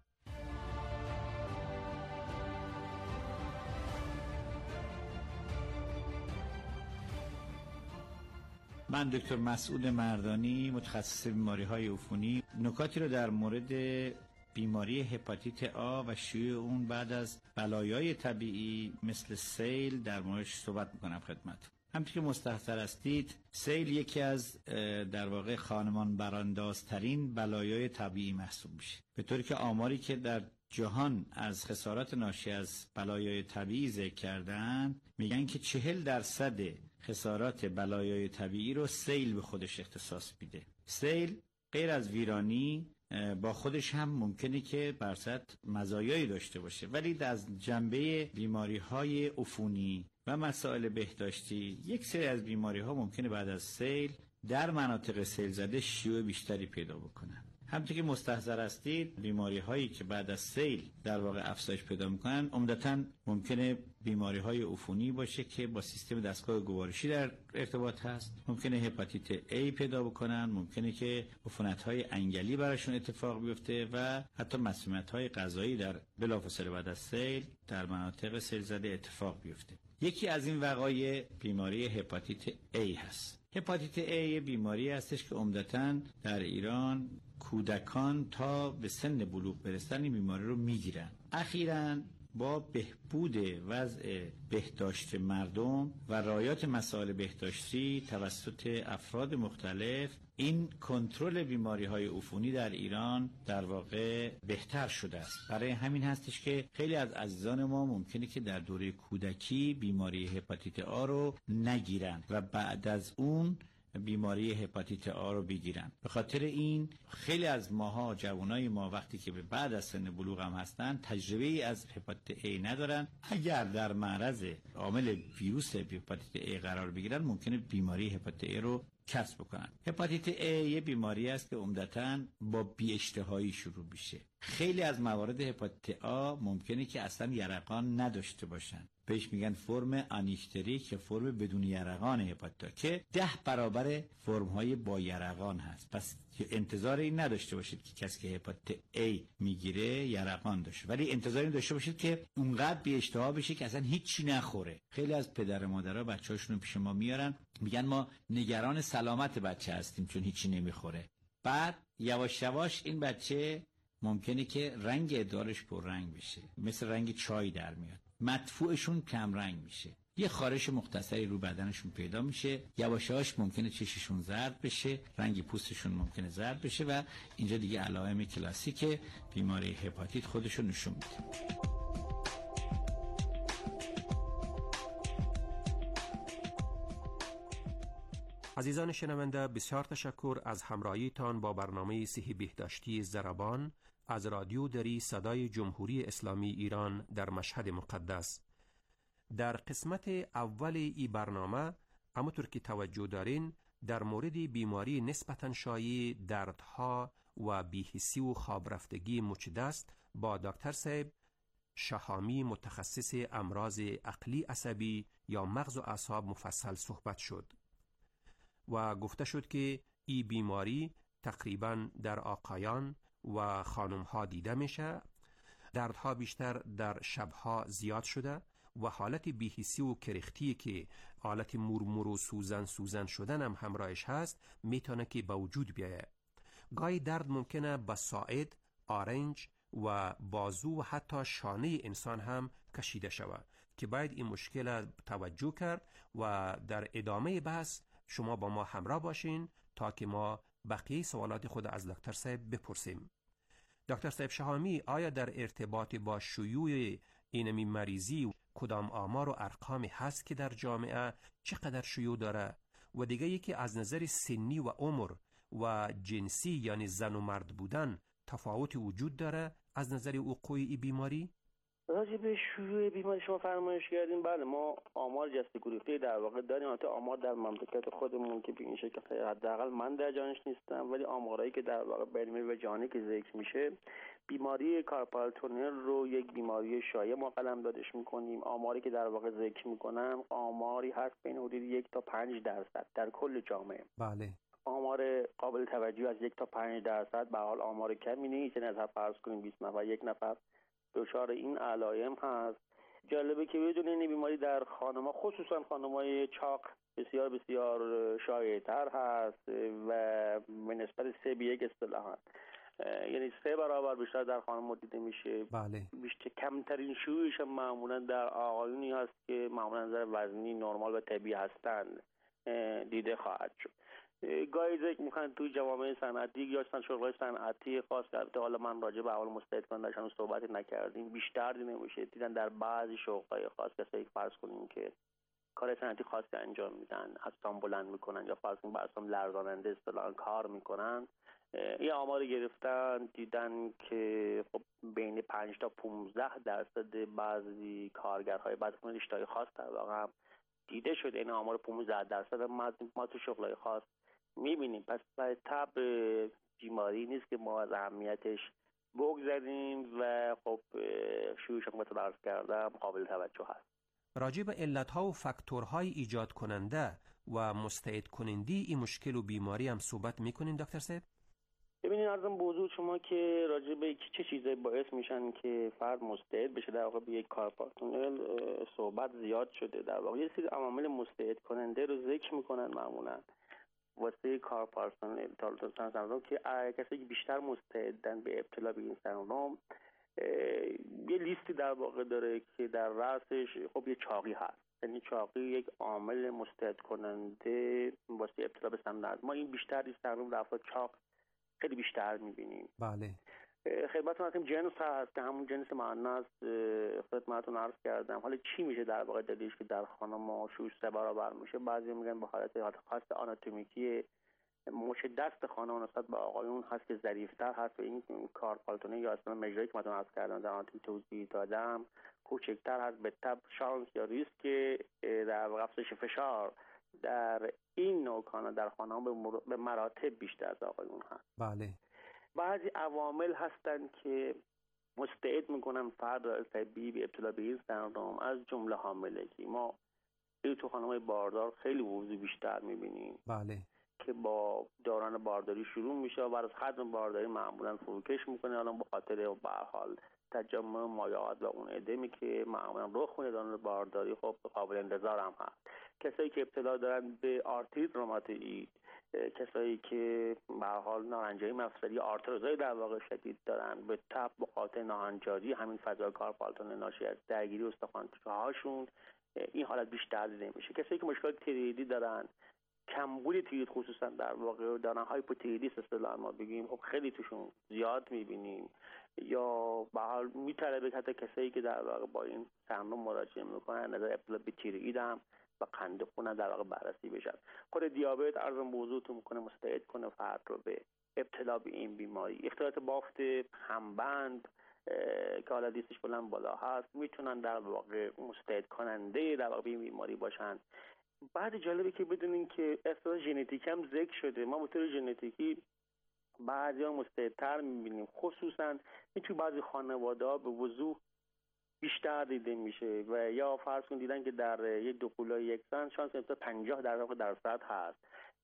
من دکتر مسعود مردانی، متخصص بیماری‌های عفونی، نکاتی رو در مورد بیماری هپاتیت آ و شیوع اون بعد از بلایای طبیعی مثل سیل در موردش صحبت میکنم خدمت. همچنین که مستحضر هستید، سیل یکی از در واقع خانمان براندازترین بلایای طبیعی محسوب میشه، به طوری که آماری که در جهان از خسارات ناشی از بلایای طبیعی ذکر کردن میگن که چهل درصد خسارات بلایای طبیعی رو سیل به خودش اختصاص میده. سیل غیر از ویرانی با خودش هم ممکنه که برصد مزایایی داشته باشه، ولی از جنبه بیماری‌های عفونی و مسائل بهداشتی یک سری از بیماری‌ها ممکنه بعد از سیل در مناطق سیل زده شیوع بیشتری پیدا بکنن. همونطور که مستحضر هستید، بیماری‌هایی که بعد از سیل در واقع افزایش پیدا می‌کنن عمدتاً ممکنه بیماری‌های عفونی باشه که با سیستم دستگاه گوارشی در ارتباط هست، ممکنه هپاتیت A پیدا بکنن، ممکنه که عفونت‌های انگلی براشون اتفاق بیفته و حتی مسمومیت‌های غذایی در بلافاصله بعد از سیل در مناطق سیل زده اتفاق بیفته. یکی از این وقایع بیماری هپاتیت A هست. هپاتیت A بیماری هستش که عمدتاً در ایران کودکان تا به سن بلوغ برسن این بیماری رو میگیرن. اخیراً با بهبود وضع بهداشت مردم و رعایت مسائل بهداشتی توسط افراد مختلف این کنترل بیماری‌های عفونی در ایران در واقع بهتر شده است. برای همین هستش که خیلی از عزیزان ما ممکنه که در دوره کودکی بیماری هپاتیت آ رو نگیرن و بعد از اون
بیماری هپاتیت آ رو بگیرن. به خاطر این خیلی از ماها جوانای ما وقتی که به بعد از سن بلوغ هم هستن تجربه ای از هپاتیت A ندارن. اگر در معرض عامل ویروس هپاتیت A قرار بگیرن ممکنه بیماری هپاتیت A رو کسب بکنن. هپاتیت A یه بیماری است که عمدتاً با بی اشتهایی شروع میشه. خیلی از موارد هپاتیت آ ممکنه که اصلا یرقان نداشته باشن. بهش میگن فرم آنیکتریک یا فرم بدون یرقان هپاتیت که ده برابر فرم های با یرقان هست. پس انتظار این نداشته باشید که کسی که هپاتیت A میگیره یرقان داشته، ولی انتظار این داشته باشید که اونقدر بی اشتها بشه که اصلا هیچی نخوره. خیلی از پدر و مادرها بچه‌هاشون رو پیش ما میارن، میگن ما نگران سلامت بچه هستیم چون هیچی نمیخوره. بعد یواش یواش این بچه ممکنه که رنگ ادرارش پررنگ بشه، مثل رنگ چای در میاد، مدفوعشون کم رنگ میشه، یه خارش مختصری رو بدنشون پیدا میشه، یواش یواش ممکنه چششون زرد بشه، رنگ پوستشون ممکنه زرد بشه و اینجا دیگه علائم کلاسیک بیماری هپاتیت خودشو نشون میده.
عزیزان شنونده، بسیار تشکر از همراهیتان با برنامه صحی بهداشتی ضربان از رادیو دری صدای جمهوری اسلامی ایران در مشهد مقدس. در قسمت اول ای برنامه همونطور که توجه دارین در مورد بیماری نسبتاً شایع دردها و بی‌حسی و خواب رفتگی مچ دست با دکتر صاحب شهامی متخصص امراض عقلی عصبی یا مغز و اعصاب مفصل صحبت شد و گفته شد که ای بیماری تقریباً در آقایان و خانم‌ها دیده میشه. دردها بیشتر در شبها زیاد شده و حالت بی‌حسی و کرختی که حالت مرمور و سوزن سوزن شدن هم همراهش هست میتونه که به وجود بیاید. گاهی درد ممکنه به ساعد، آرنج و بازو و حتی شانه انسان هم کشیده شود که باید این مشکل توجه کرد و در ادامه بحث شما با ما همراه باشین تا که ما بقیه سوالات خود از دکتر صاحب بپرسیم. دکتر صاحب شهامی، آیا در ارتباط با شیوع اینمی مریضی کدام آمار و ارقامی هست که در جامعه چقدر شیوع داره و دیگه یکی از نظر سنی و عمر و جنسی یعنی زن و مرد بودن تفاوتی وجود داره از نظر وقوع این بیماری؟
راجع به شیوع بیماری شما فرمایش کردین. بله، ما آمار جسته گریخته در واقع داریم. البته آمار در مملکت خودمون که به این شکل حداقل من در جانش نیستم، ولی آمارایی که در واقع بین و جهانی که ذکر میشه بیماری کارپال تونل رو یک بیماری شایع ما قلم دادش میکنیم. آماری که در واقع ذکر میکنم آماری هست بین حدود یک تا پنج درصد در کل جامعه.
بله.
آمار قابل توجه از یک تا پنج درصد به حال آمار کمی نیست. یعنی از فرض کنیم بیست نفر یک نفر دچار این علائم هست. جالبه که بدونین این بیماری در خانم‌ها خصوصا خانم‌های چاق بسیار بسیار شایع‌تر هست و به نسبت سه به یک اصطلاحاً، یعنی سه برابر بیشتر در خانم دیده میشه.
بله.
بیشتر کمترین شیوعش معمولا در آقایونی هست که معمولا نظر وزنی نرمال و طبیعی هستند دیده خواهد شد. گاهی ذکر میکنن توی جوامع صنعتی یا شغل‌های صنعتی خاص کرده، حالا من راجع به اول مستعد کنندشون صحبت نکردیم، بیشتر دیده میشه. دیدن در بعضی شغل‌های خاص کسایی فرض کنیم که کار صنعتی خاصی انجام میدن، اسام بلند میکنن یا فرض کنیم با اسام لرزاننده اصطلاحاً کار میکنن، یه آمار گرفتن دیدن که خب بین پنج تا پانزده درصد بعضی کارگرهای بعضی رشته‌های خاص در واقع هم دیده شده. این آمار پانزده درصد ما ما تو شغل‌های خاص میبینیم. پس به تب بیماری نیست که ما از اهمیتش بگذاریم و خب شیوعش هم که عرض کردم قابل توجه هست.
راجع به علت‌ها و فاکتورهای ایجاد کننده و مستعد کننده این مشکل و بیماری هم صحبت میکنین دکتر صاحب؟
ببینید عرضم به حضور شما که راجع به چه چیزایی باعث میشن که فرد مستعد بشه در واقع به یک کارپال تونل صحبت زیاد شده. در واقع یه سری عوامل مستعد کننده رو ذکر میکنن معمولا واسه کارپال تونل سندروم که کسی که بیشتر مستعدن به ابتلا به این سندروم یه لیستی در واقع داره که در رأسش خب یه چاقی هست. یعنی چاقی یک عامل مستعد کننده واسه ابتلا به سندروم. ما این بیشتر این سندروم در افراد چاق خیلی بیشتر میبینیم.
بله.
خدمتتون هستیم جنس هست که همون جنس مؤنث خدمتتون عرض کردم. حالا چی میشه در واقع دلیلش که در خانم ما شش سه برابر میشه؟ بعضی میگن به حالت خاص آناتومیکی مچ دست خانم نسبت به آقایون هست که ظریف‌تر هست و این کارپالتونه یا اصلا مجرایی که من عرض کردم در آناتومی توضیح دادم کوچکتر هست. به تبع شانس یا ریسک در واقع افزایش فشار در این نوع کانا در خانم به مراتب بیشتر از آقایون هست.
بله.
بعضی عوامل هستن که مستعد میکنن فرد را طبیعی به ابتلا به این سندروم، از جمله حاملگی. ما این تو خانم‌های باردار خیلی وضوح بیشتر میبینیم.
بله.
که با دوران بارداری شروع میشه و بعد از ختم بارداری معمولا فروکش میکنه، الان به خاطر به هر حال تجمع مایعات و اون ادمی که معمولا رخ میده دوران بارداری، خب قابل انتظار هم هست. کسایی که ابتلا دارن به آرتریت روماتوئید، کسایی که به هر حال نارنجاری مفصلی آرتروزای در واقع شدید دارن، به تبع به خاطر ناهنجاری همین فضای کارپالتون ناشی از درگیری استخوان‌هاشون این حالت بیشتر دیده میشه. کسایی که مشکلات تیرویدی دارن، کمبود تیروید خصوصا در واقع دارن، هایپوتیرویدیسم اصطلاحاً ما بگیم، خب خیلی توشون زیاد میبینیم. یا به حال میطلبه حتی کسایی که در واقع با این سندروم مراجعه میکنن نظر ابتلا به تیروید هم و قند خون در واقع بررسی بشن. خود دیابت عرضم بوضوحتون میکنه مستعد کنه فرد رو به ابتلا به این بیماری. اختلالات بافت همبند که حالا لیستش بلند بالا هست میتونن در واقع مستعد کننده در واقع به این بیماری باشن. بعد جالبه که بدونین که اصلا ژنتیک هم ذکر شده. ما به طور ژنتیکی بعضی‌ها مستعدتر می‌بینیم، خصوصا این توی بعضی خانواده‌ها به وضوح بیشتر دیده میشه و یا فرض کن دیدن که در یک دو قلوی یک زن شانس تا پنجاه درصد هست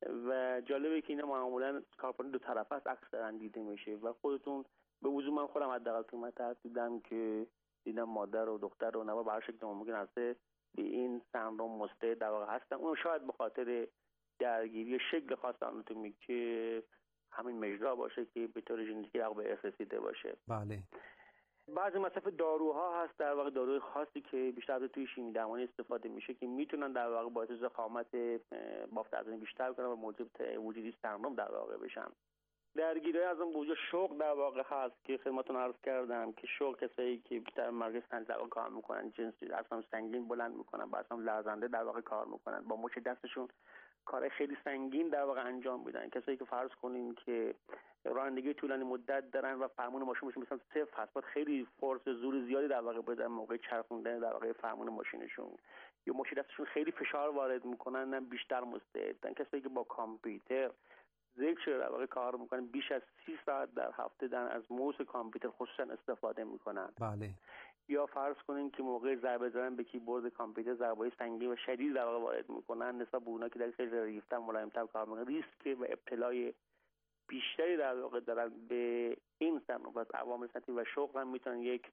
و جالبه که اینا معمولا کارپالتون دو طرفه است اکثرا دیده میشه و خودتون به وضوح من خودم حداقل تو متأسف دیدم که دیدم مادر و دختر و نوا به هر شکل ممکن است به این سندروم مستعد در واقع هستن. اون شاید به خاطر درگیری شکل خاص آناتومیک که همین مجرا باشه که به طور ژنتیکی در واقع رسیده باشه.
بله.
بعضی مصرف داروها هست در واقع داروی خاصی که بیشتر توی شیمی درمانی استفاده میشه که میتونن در واقع باعث ضخامت بافت عضلانی بیشتر کنن و موجب وجودی سندروم در واقع بشن. درگیری از اون وجود شوق در واقع هست که خدمتتون عرض کردم که شوق کسایی که بیشتر مرکز سنجر کار میکنن، جنسی اصلا سنگین بلند میکنن، با اصلا لرزنده در واقع کار میکنن، با مچ دستشون کار خیلی سنگین در واقع انجام میدن. کسایی که فرض کنین که رانندگی طولانی مدت دارن و فرمون ماشینشون مثلا صفر هست، باید خیلی فورس زور زیادی در واقع بدن موقع چرخوندن در واقع فرمون ماشینشون، یا مچ دستشون خیلی فشار وارد میکنن، نه بیشتر مستعدن. کسایی که با کامپیوتر ذکر شده در واقع کار میکنن، بیش از سی ساعت در هفته دارن از موس کامپیوتر خصوصا استفاده میکنن.
بله.
یا فرض کنین که موقع ضربه زدن به کیبورد کامپیوتر ضربه‌های سنگین و شدید در واقع وارد میکنن، نسبت به اونا که در خیلی ریفتر ملایم‌تر کار میکنن، ریسک و ابتلای بیشتری در واقع دارن به این سندروم. پس عوامل سطحی و شوق هم میتونن یک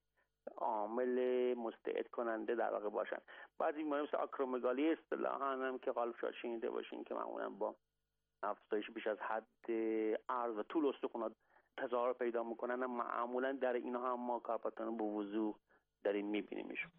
عامل مستعد کننده در واقع باشن. بعضی بیماری مثل آکرومگالی اصطلاحاً هم که غالب شاید شنیده باشین که معمولاً با افزایش بیش از حد عرض و طول استخوانات تظاهر پیدا میکنن، معمولا در اینها هم ما کارپالتون به وضوح داریم میبینیمش.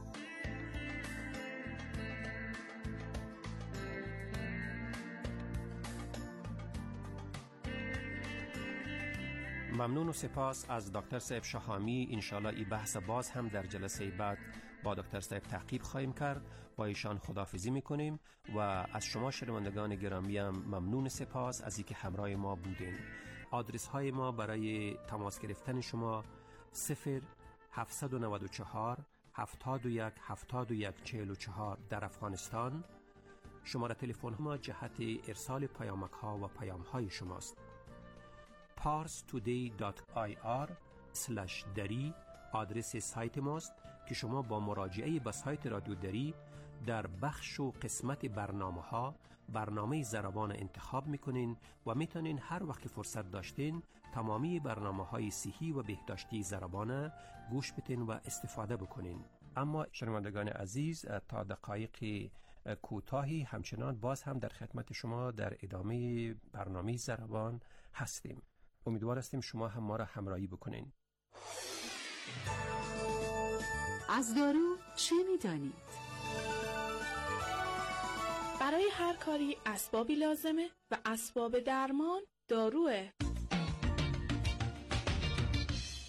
ممنون و سپاس از دکتر صاحب شهامی. انشالله این بحث باز هم در جلسه بعد با دکتر صاحب تحقیق خواهیم کرد. با ایشان خداحافظی میکنیم و از شما شنوندگان گرامی هم ممنون سپاس از اینکه همراه ما بودین. آدرس های ما برای تماس گرفتن شما صفر هفت نه چهار هفتاد و یک هفتاد و یک چهل و چهار در افغانستان. شماره تلفن ما جهت ارسال پیامک ها و پیام های شماست. پارس تودی دات آی آر اسلش دری آدرس سایت ماست که شما با مراجعه به سایت رادیو دری در بخش و قسمت برنامه ها برنامه زربان انتخاب میکنین و میتونین هر وقت فرصت داشتین تمامی برنامه های صحی و بهداشتی زربان گوش بتین و استفاده بکنین. اما شنوندگان عزیز، تا دقایق کوتاهی همچنان باز هم در خدمت شما در ادامه برنامه زربان هستیم. امیدوار هستیم شما هم ما را همراهی بکنین.
از دارو چه میدانید؟
برای هر کاری اسبابی لازمه و اسباب درمان داروه.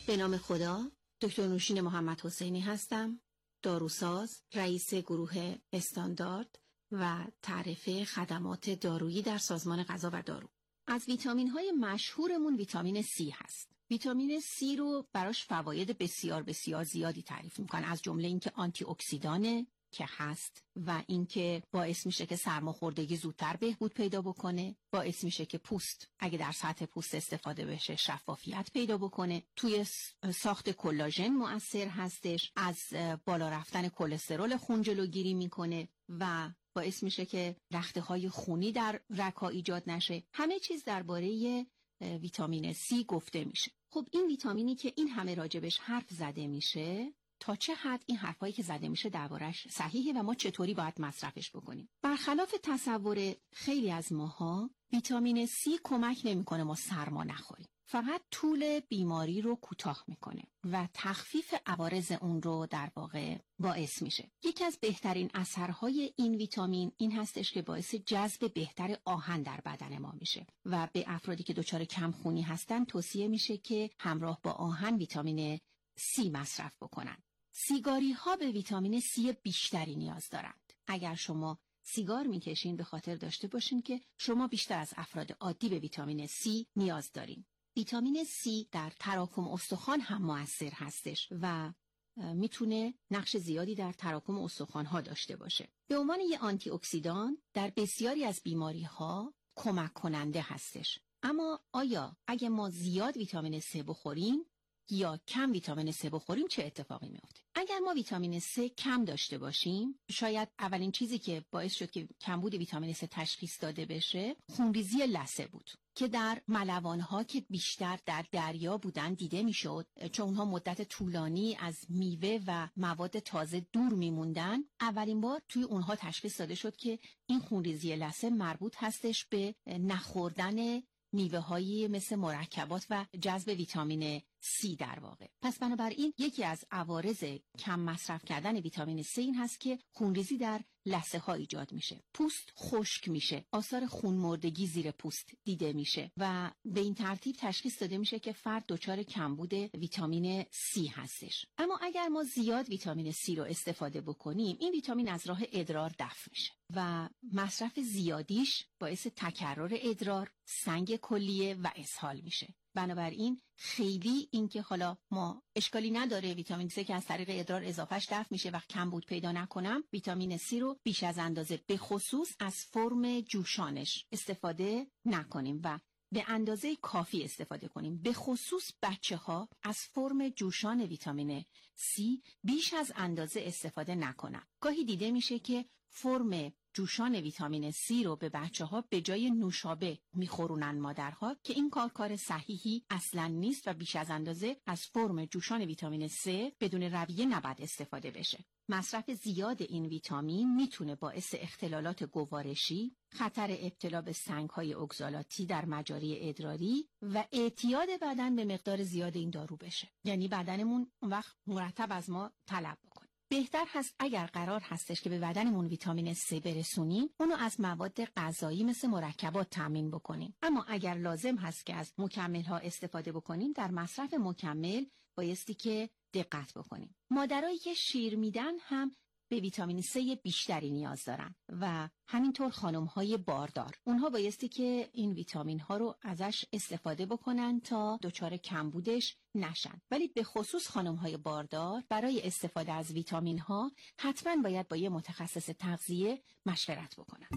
به نام خدا، دکتر نوشین محمد حسینی هستم، داروساز، رئیس گروه استاندارد و تعرفه خدمات دارویی در سازمان غذا و دارو. از ویتامین های مشهورمون ویتامین سی هست. ویتامین سی رو براش فواید بسیار بسیار زیادی تعریف میکنن، از جمله اینکه آنتی اکسیدانه که هست و اینکه باعث میشه که سرماخوردگی زودتر بهبود پیدا بکنه، باعث میشه که پوست اگه در سطح پوست استفاده بشه شفافیت پیدا بکنه، توی ساخت کلاژن مؤثر هستش، از بالا رفتن کلسترول خون جلوگیری میکنه و باعث میشه که رخته‌های خونی در رگ‌ها ایجاد نشه. همه چیز درباره ویتامین سی گفته میشه. خب این ویتامینی که این همه راجبش حرف زده میشه، تا چه حد این حرفایی که زده میشه دربارش صحیحه و ما چطوری باید مصرفش بکنیم؟ برخلاف تصور خیلی از ماها، ویتامین سی کمک نمیکنه ما سرما نخوریم. فقط طول بیماری رو کوتاه میکنه و تخفیف عوارض اون رو در واقع باعث میشه. یکی از بهترین اثرهای این ویتامین این هستش که باعث جذب بهتر آهن در بدن ما میشه و به افرادی که دچار کمخونی هستن توصیه میشه که همراه با آهن ویتامین سی مصرف بکنن. سیگاری ها به ویتامین سی بیشتری نیاز دارند. اگر شما سیگار میکشین به خاطر داشته باشین که شما بیشتر از افراد عادی به ویتامین سی نیاز دارین. ویتامین سی در تراکم استخوان هم مؤثر هستش و میتونه نقش زیادی در تراکم استخوان ها داشته باشه. به عنوان یک آنتی اکسیدان در بسیاری از بیماری ها کمک کننده هستش. اما آیا اگه ما زیاد ویتامین سی بخوریم یا کم ویتامین سی بخوریم چه اتفاقی میفته؟ اگر ما ویتامین سی کم داشته باشیم، شاید اولین چیزی که باعث شد که کمبود ویتامین سی تشخیص داده بشه خونریزی لثه بود که در ملوان‌ها که بیشتر در دریا بودن دیده میشد، چون اونها مدت طولانی از میوه و مواد تازه دور میموندن. اولین بار توی اونها تشخیص داده شد که این خونریزی لثه مربوط هستش به نخوردن میوه هایی مثل مرکبات و جذب ویتامین سی در واقع. پس بنابراین یکی از عوارض کم مصرف کردن ویتامین سی این هست که خونریزی در لثه ها ایجاد میشه، پوست خشک میشه، آثار خونمردگی زیر پوست دیده میشه و به این ترتیب تشخیص داده میشه که فرد دچار کمبود ویتامین سی هستش. اما اگر ما زیاد ویتامین سی رو استفاده بکنیم، این ویتامین از راه ادرار دفع میشه و مصرف زیادیش باعث تکرر ادرار، سنگ کلیه و اسهال میشه. بنابراین خیلی اینکه حالا ما اشکالی نداره ویتامین سی که از طریق ادرار اضافهش دفع میشه و کمبود پیدا نکنم، ویتامین سی رو بیش از اندازه به خصوص از فرم جوشانش استفاده نکنیم و به اندازه کافی استفاده کنیم. به خصوص بچه ها از فرم جوشان ویتامین سی بیش از اندازه استفاده نکنن. گاهی دیده میشه که فرم جوشان ویتامین سی رو به بچه ها به جای نوشابه میخورونن مادرها که این کار کار صحیحی اصلا نیست و بیش از اندازه از فرم جوشان ویتامین سی بدون رویه نباید استفاده بشه. مصرف زیاد این ویتامین میتونه باعث اختلالات گوارشی، خطر ابتلا به سنگ‌های اگزالاتی در مجاری ادراری و اعتیاد بدن به مقدار زیاد این دارو بشه. یعنی بدنمون اون وقت مرتب از ما طلب بکنه. بهتر هست اگر قرار هستش که به بدنمون ویتامین سی برسونیم، اونو از مواد غذایی مثل مرکبات تامین بکنیم. اما اگر لازم هست که از مکمل ها استفاده بکنیم، در مصرف مکمل بایستی که دقت بکنیم. مادرایی که شیر میدن هم به ویتامین سی بیشتری نیاز دارن و همینطور خانم های باردار. اونها بایستی که این ویتامین ها رو ازش استفاده بکنن تا دچار کمبودش نشن. ولی به خصوص خانم های باردار برای استفاده از ویتامین ها حتما باید با یه متخصص تغذیه مشورت بکنن.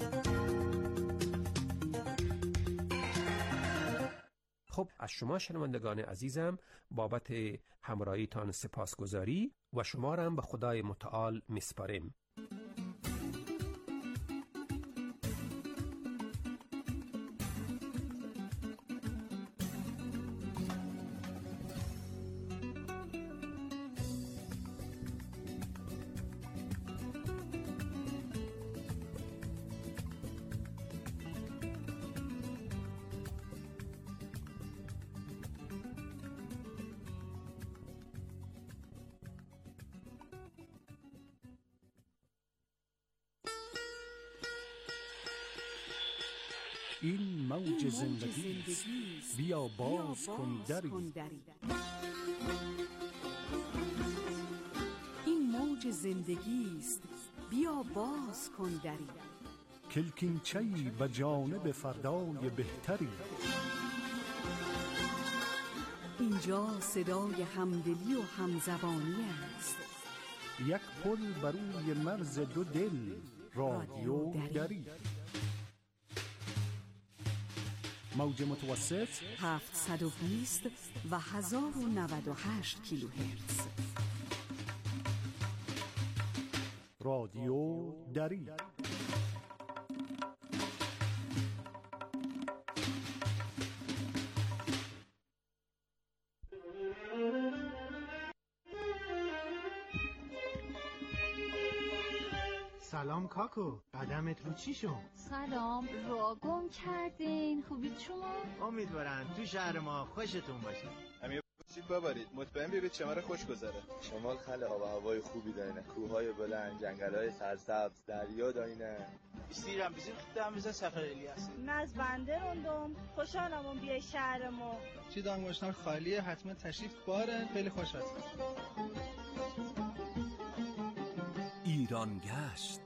خب از شما شنوندگان عزیزم بابت همراهیتان سپاسگزاری و شما را هم به خدای متعال میسپاریم.
این موج زندگی بیا باز کن دری.
اوج زندگی است، بیا باز کن دری.
کلکینچه‌ای به جانب فردای بهتری.
اینجا صدای همدلی و همزبانی است.
یک پل بر روی مرز دو دل، رادیو دری. موج متوسط
هفتصد و بیست و هزار و نود و هشت کیلوهرتز.
رادیو دری.
سلام کاکو، قدمت رو چی شد؟
سلام، را گم کردین. خوبید شما؟
امیدوارم تو شهر ما خوشتون باشه.
همین باشید ببارید، مطمئن بیرید شمال خوش گذره. شمال خل آب و هوای خوبی دارینه، کوههای بلند، جنگل‌های سرسبز، دریا دارینه.
استیرم بزیر خدام بزن سفر الیاس.
ناز بنده روندم، خوشحالم اون بیای شهر ما.
چی دانگوشتان خالیه، حتما تشریف باره، خیلی خوش هستم.
ایران گشت.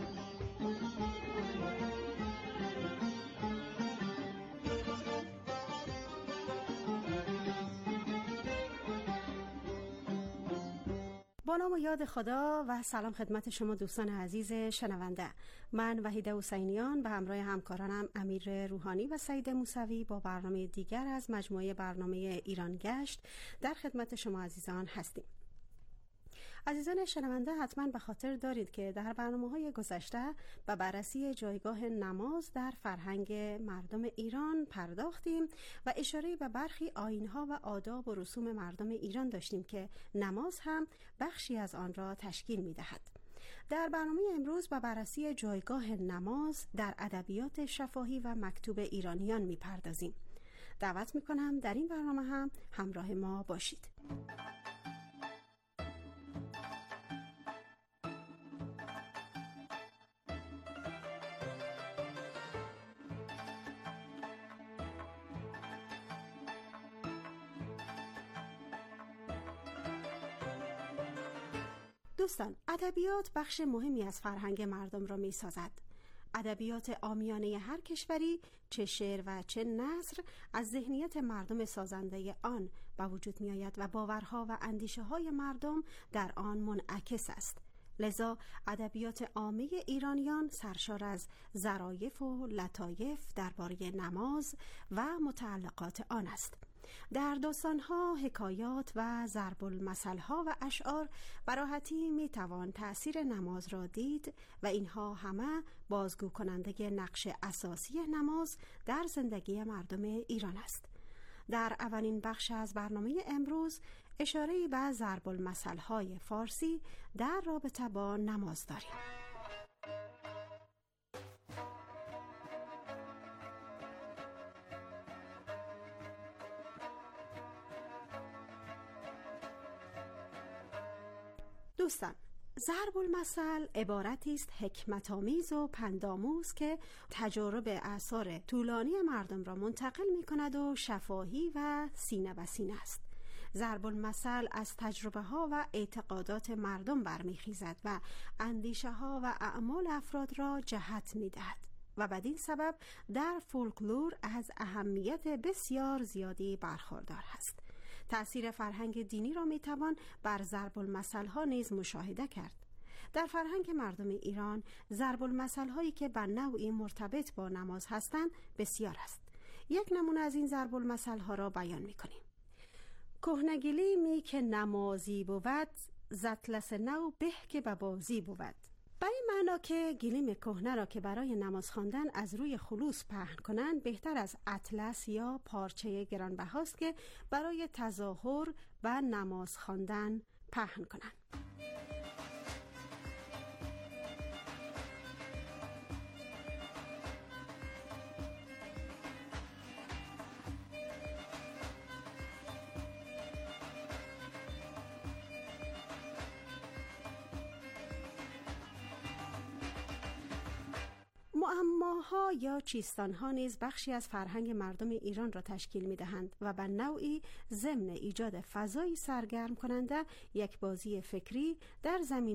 با نام و یاد خدا و سلام خدمت شما دوستان عزیز شنونده. من وحیده حسینیان به همراه همکارانم امیر روحانی و سعید موسوی با برنامه دیگر از مجموعه برنامه ایران گشت در خدمت شما عزیزان هستیم. عزیزان شنونده، حتما به خاطر دارید که در برنامه‌های گذشته به بررسی جایگاه نماز در فرهنگ مردم ایران پرداختیم و اشاره به برخی آیین‌ها و آداب و رسوم مردم ایران داشتیم که نماز هم بخشی از آن را تشکیل می‌دهد. در برنامه امروز به بررسی جایگاه نماز در ادبیات شفاهی و مکتوب ایرانیان می‌پردازیم. دعوت می‌کنم در این برنامه هم همراه ما باشید. دوستان، ادبیات بخش مهمی از فرهنگ مردم را می سازد. ادبیات عامیانه هر کشوری، چه شعر و چه نثر، از ذهنیت مردم سازنده آن به وجود می آید و باورها و اندیشه های مردم در آن منعکس است. لذا ادبیات عامه ایرانیان سرشار از ظرایف و لطایف درباره نماز و متعلقات آن است. در داستان‌ها، حکایات و ضرب المثل‌ها و اشعار به راحتی می‌توان تأثیر نماز را دید و اینها همه بازگو کننده نقش اساسی نماز در زندگی مردم ایران است. در اولین بخش از برنامه امروز اشاره‌ای به ضرب المثل‌های فارسی در رابطه با نماز داریم. دوستان، ضرب المثل عبارتی است حکمت آمیز و پندآموز که تجارب آثار طولانی مردم را منتقل می کند و شفاهی و سینه به سینه است. ضرب المثل از تجربه ها و اعتقادات مردم برمیخیزد و اندیشه ها و اعمال افراد را جهت می دهد و بدین سبب در فولکلور از اهمیت بسیار زیادی برخوردار است. تأثیر فرهنگ دینی را میتوان بر ضرب المثل ها نیز مشاهده کرد. در فرهنگ مردم ایران ضرب المثل هایی که به نوعی مرتبط با نماز هستند بسیار است. یک نمونه از این ضرب المثل ها را بیان میکنیم. کهنگلی می که نمازی بود، زطلس نو به که به بازی بود. به این معنا که گلیم کهنه را که برای نماز خواندن از روی خلوص پهن کنند بهتر از اطلس یا پارچه گرانبهاست که برای تظاهر و نماز خواندن پهن کنند. معماها یا چیستانها نیز بخشی از فرهنگ مردم ایران را تشکیل می دهند و به نوعی ضمن ایجاد فضایی سرگرم کننده یک بازی فکری در زمین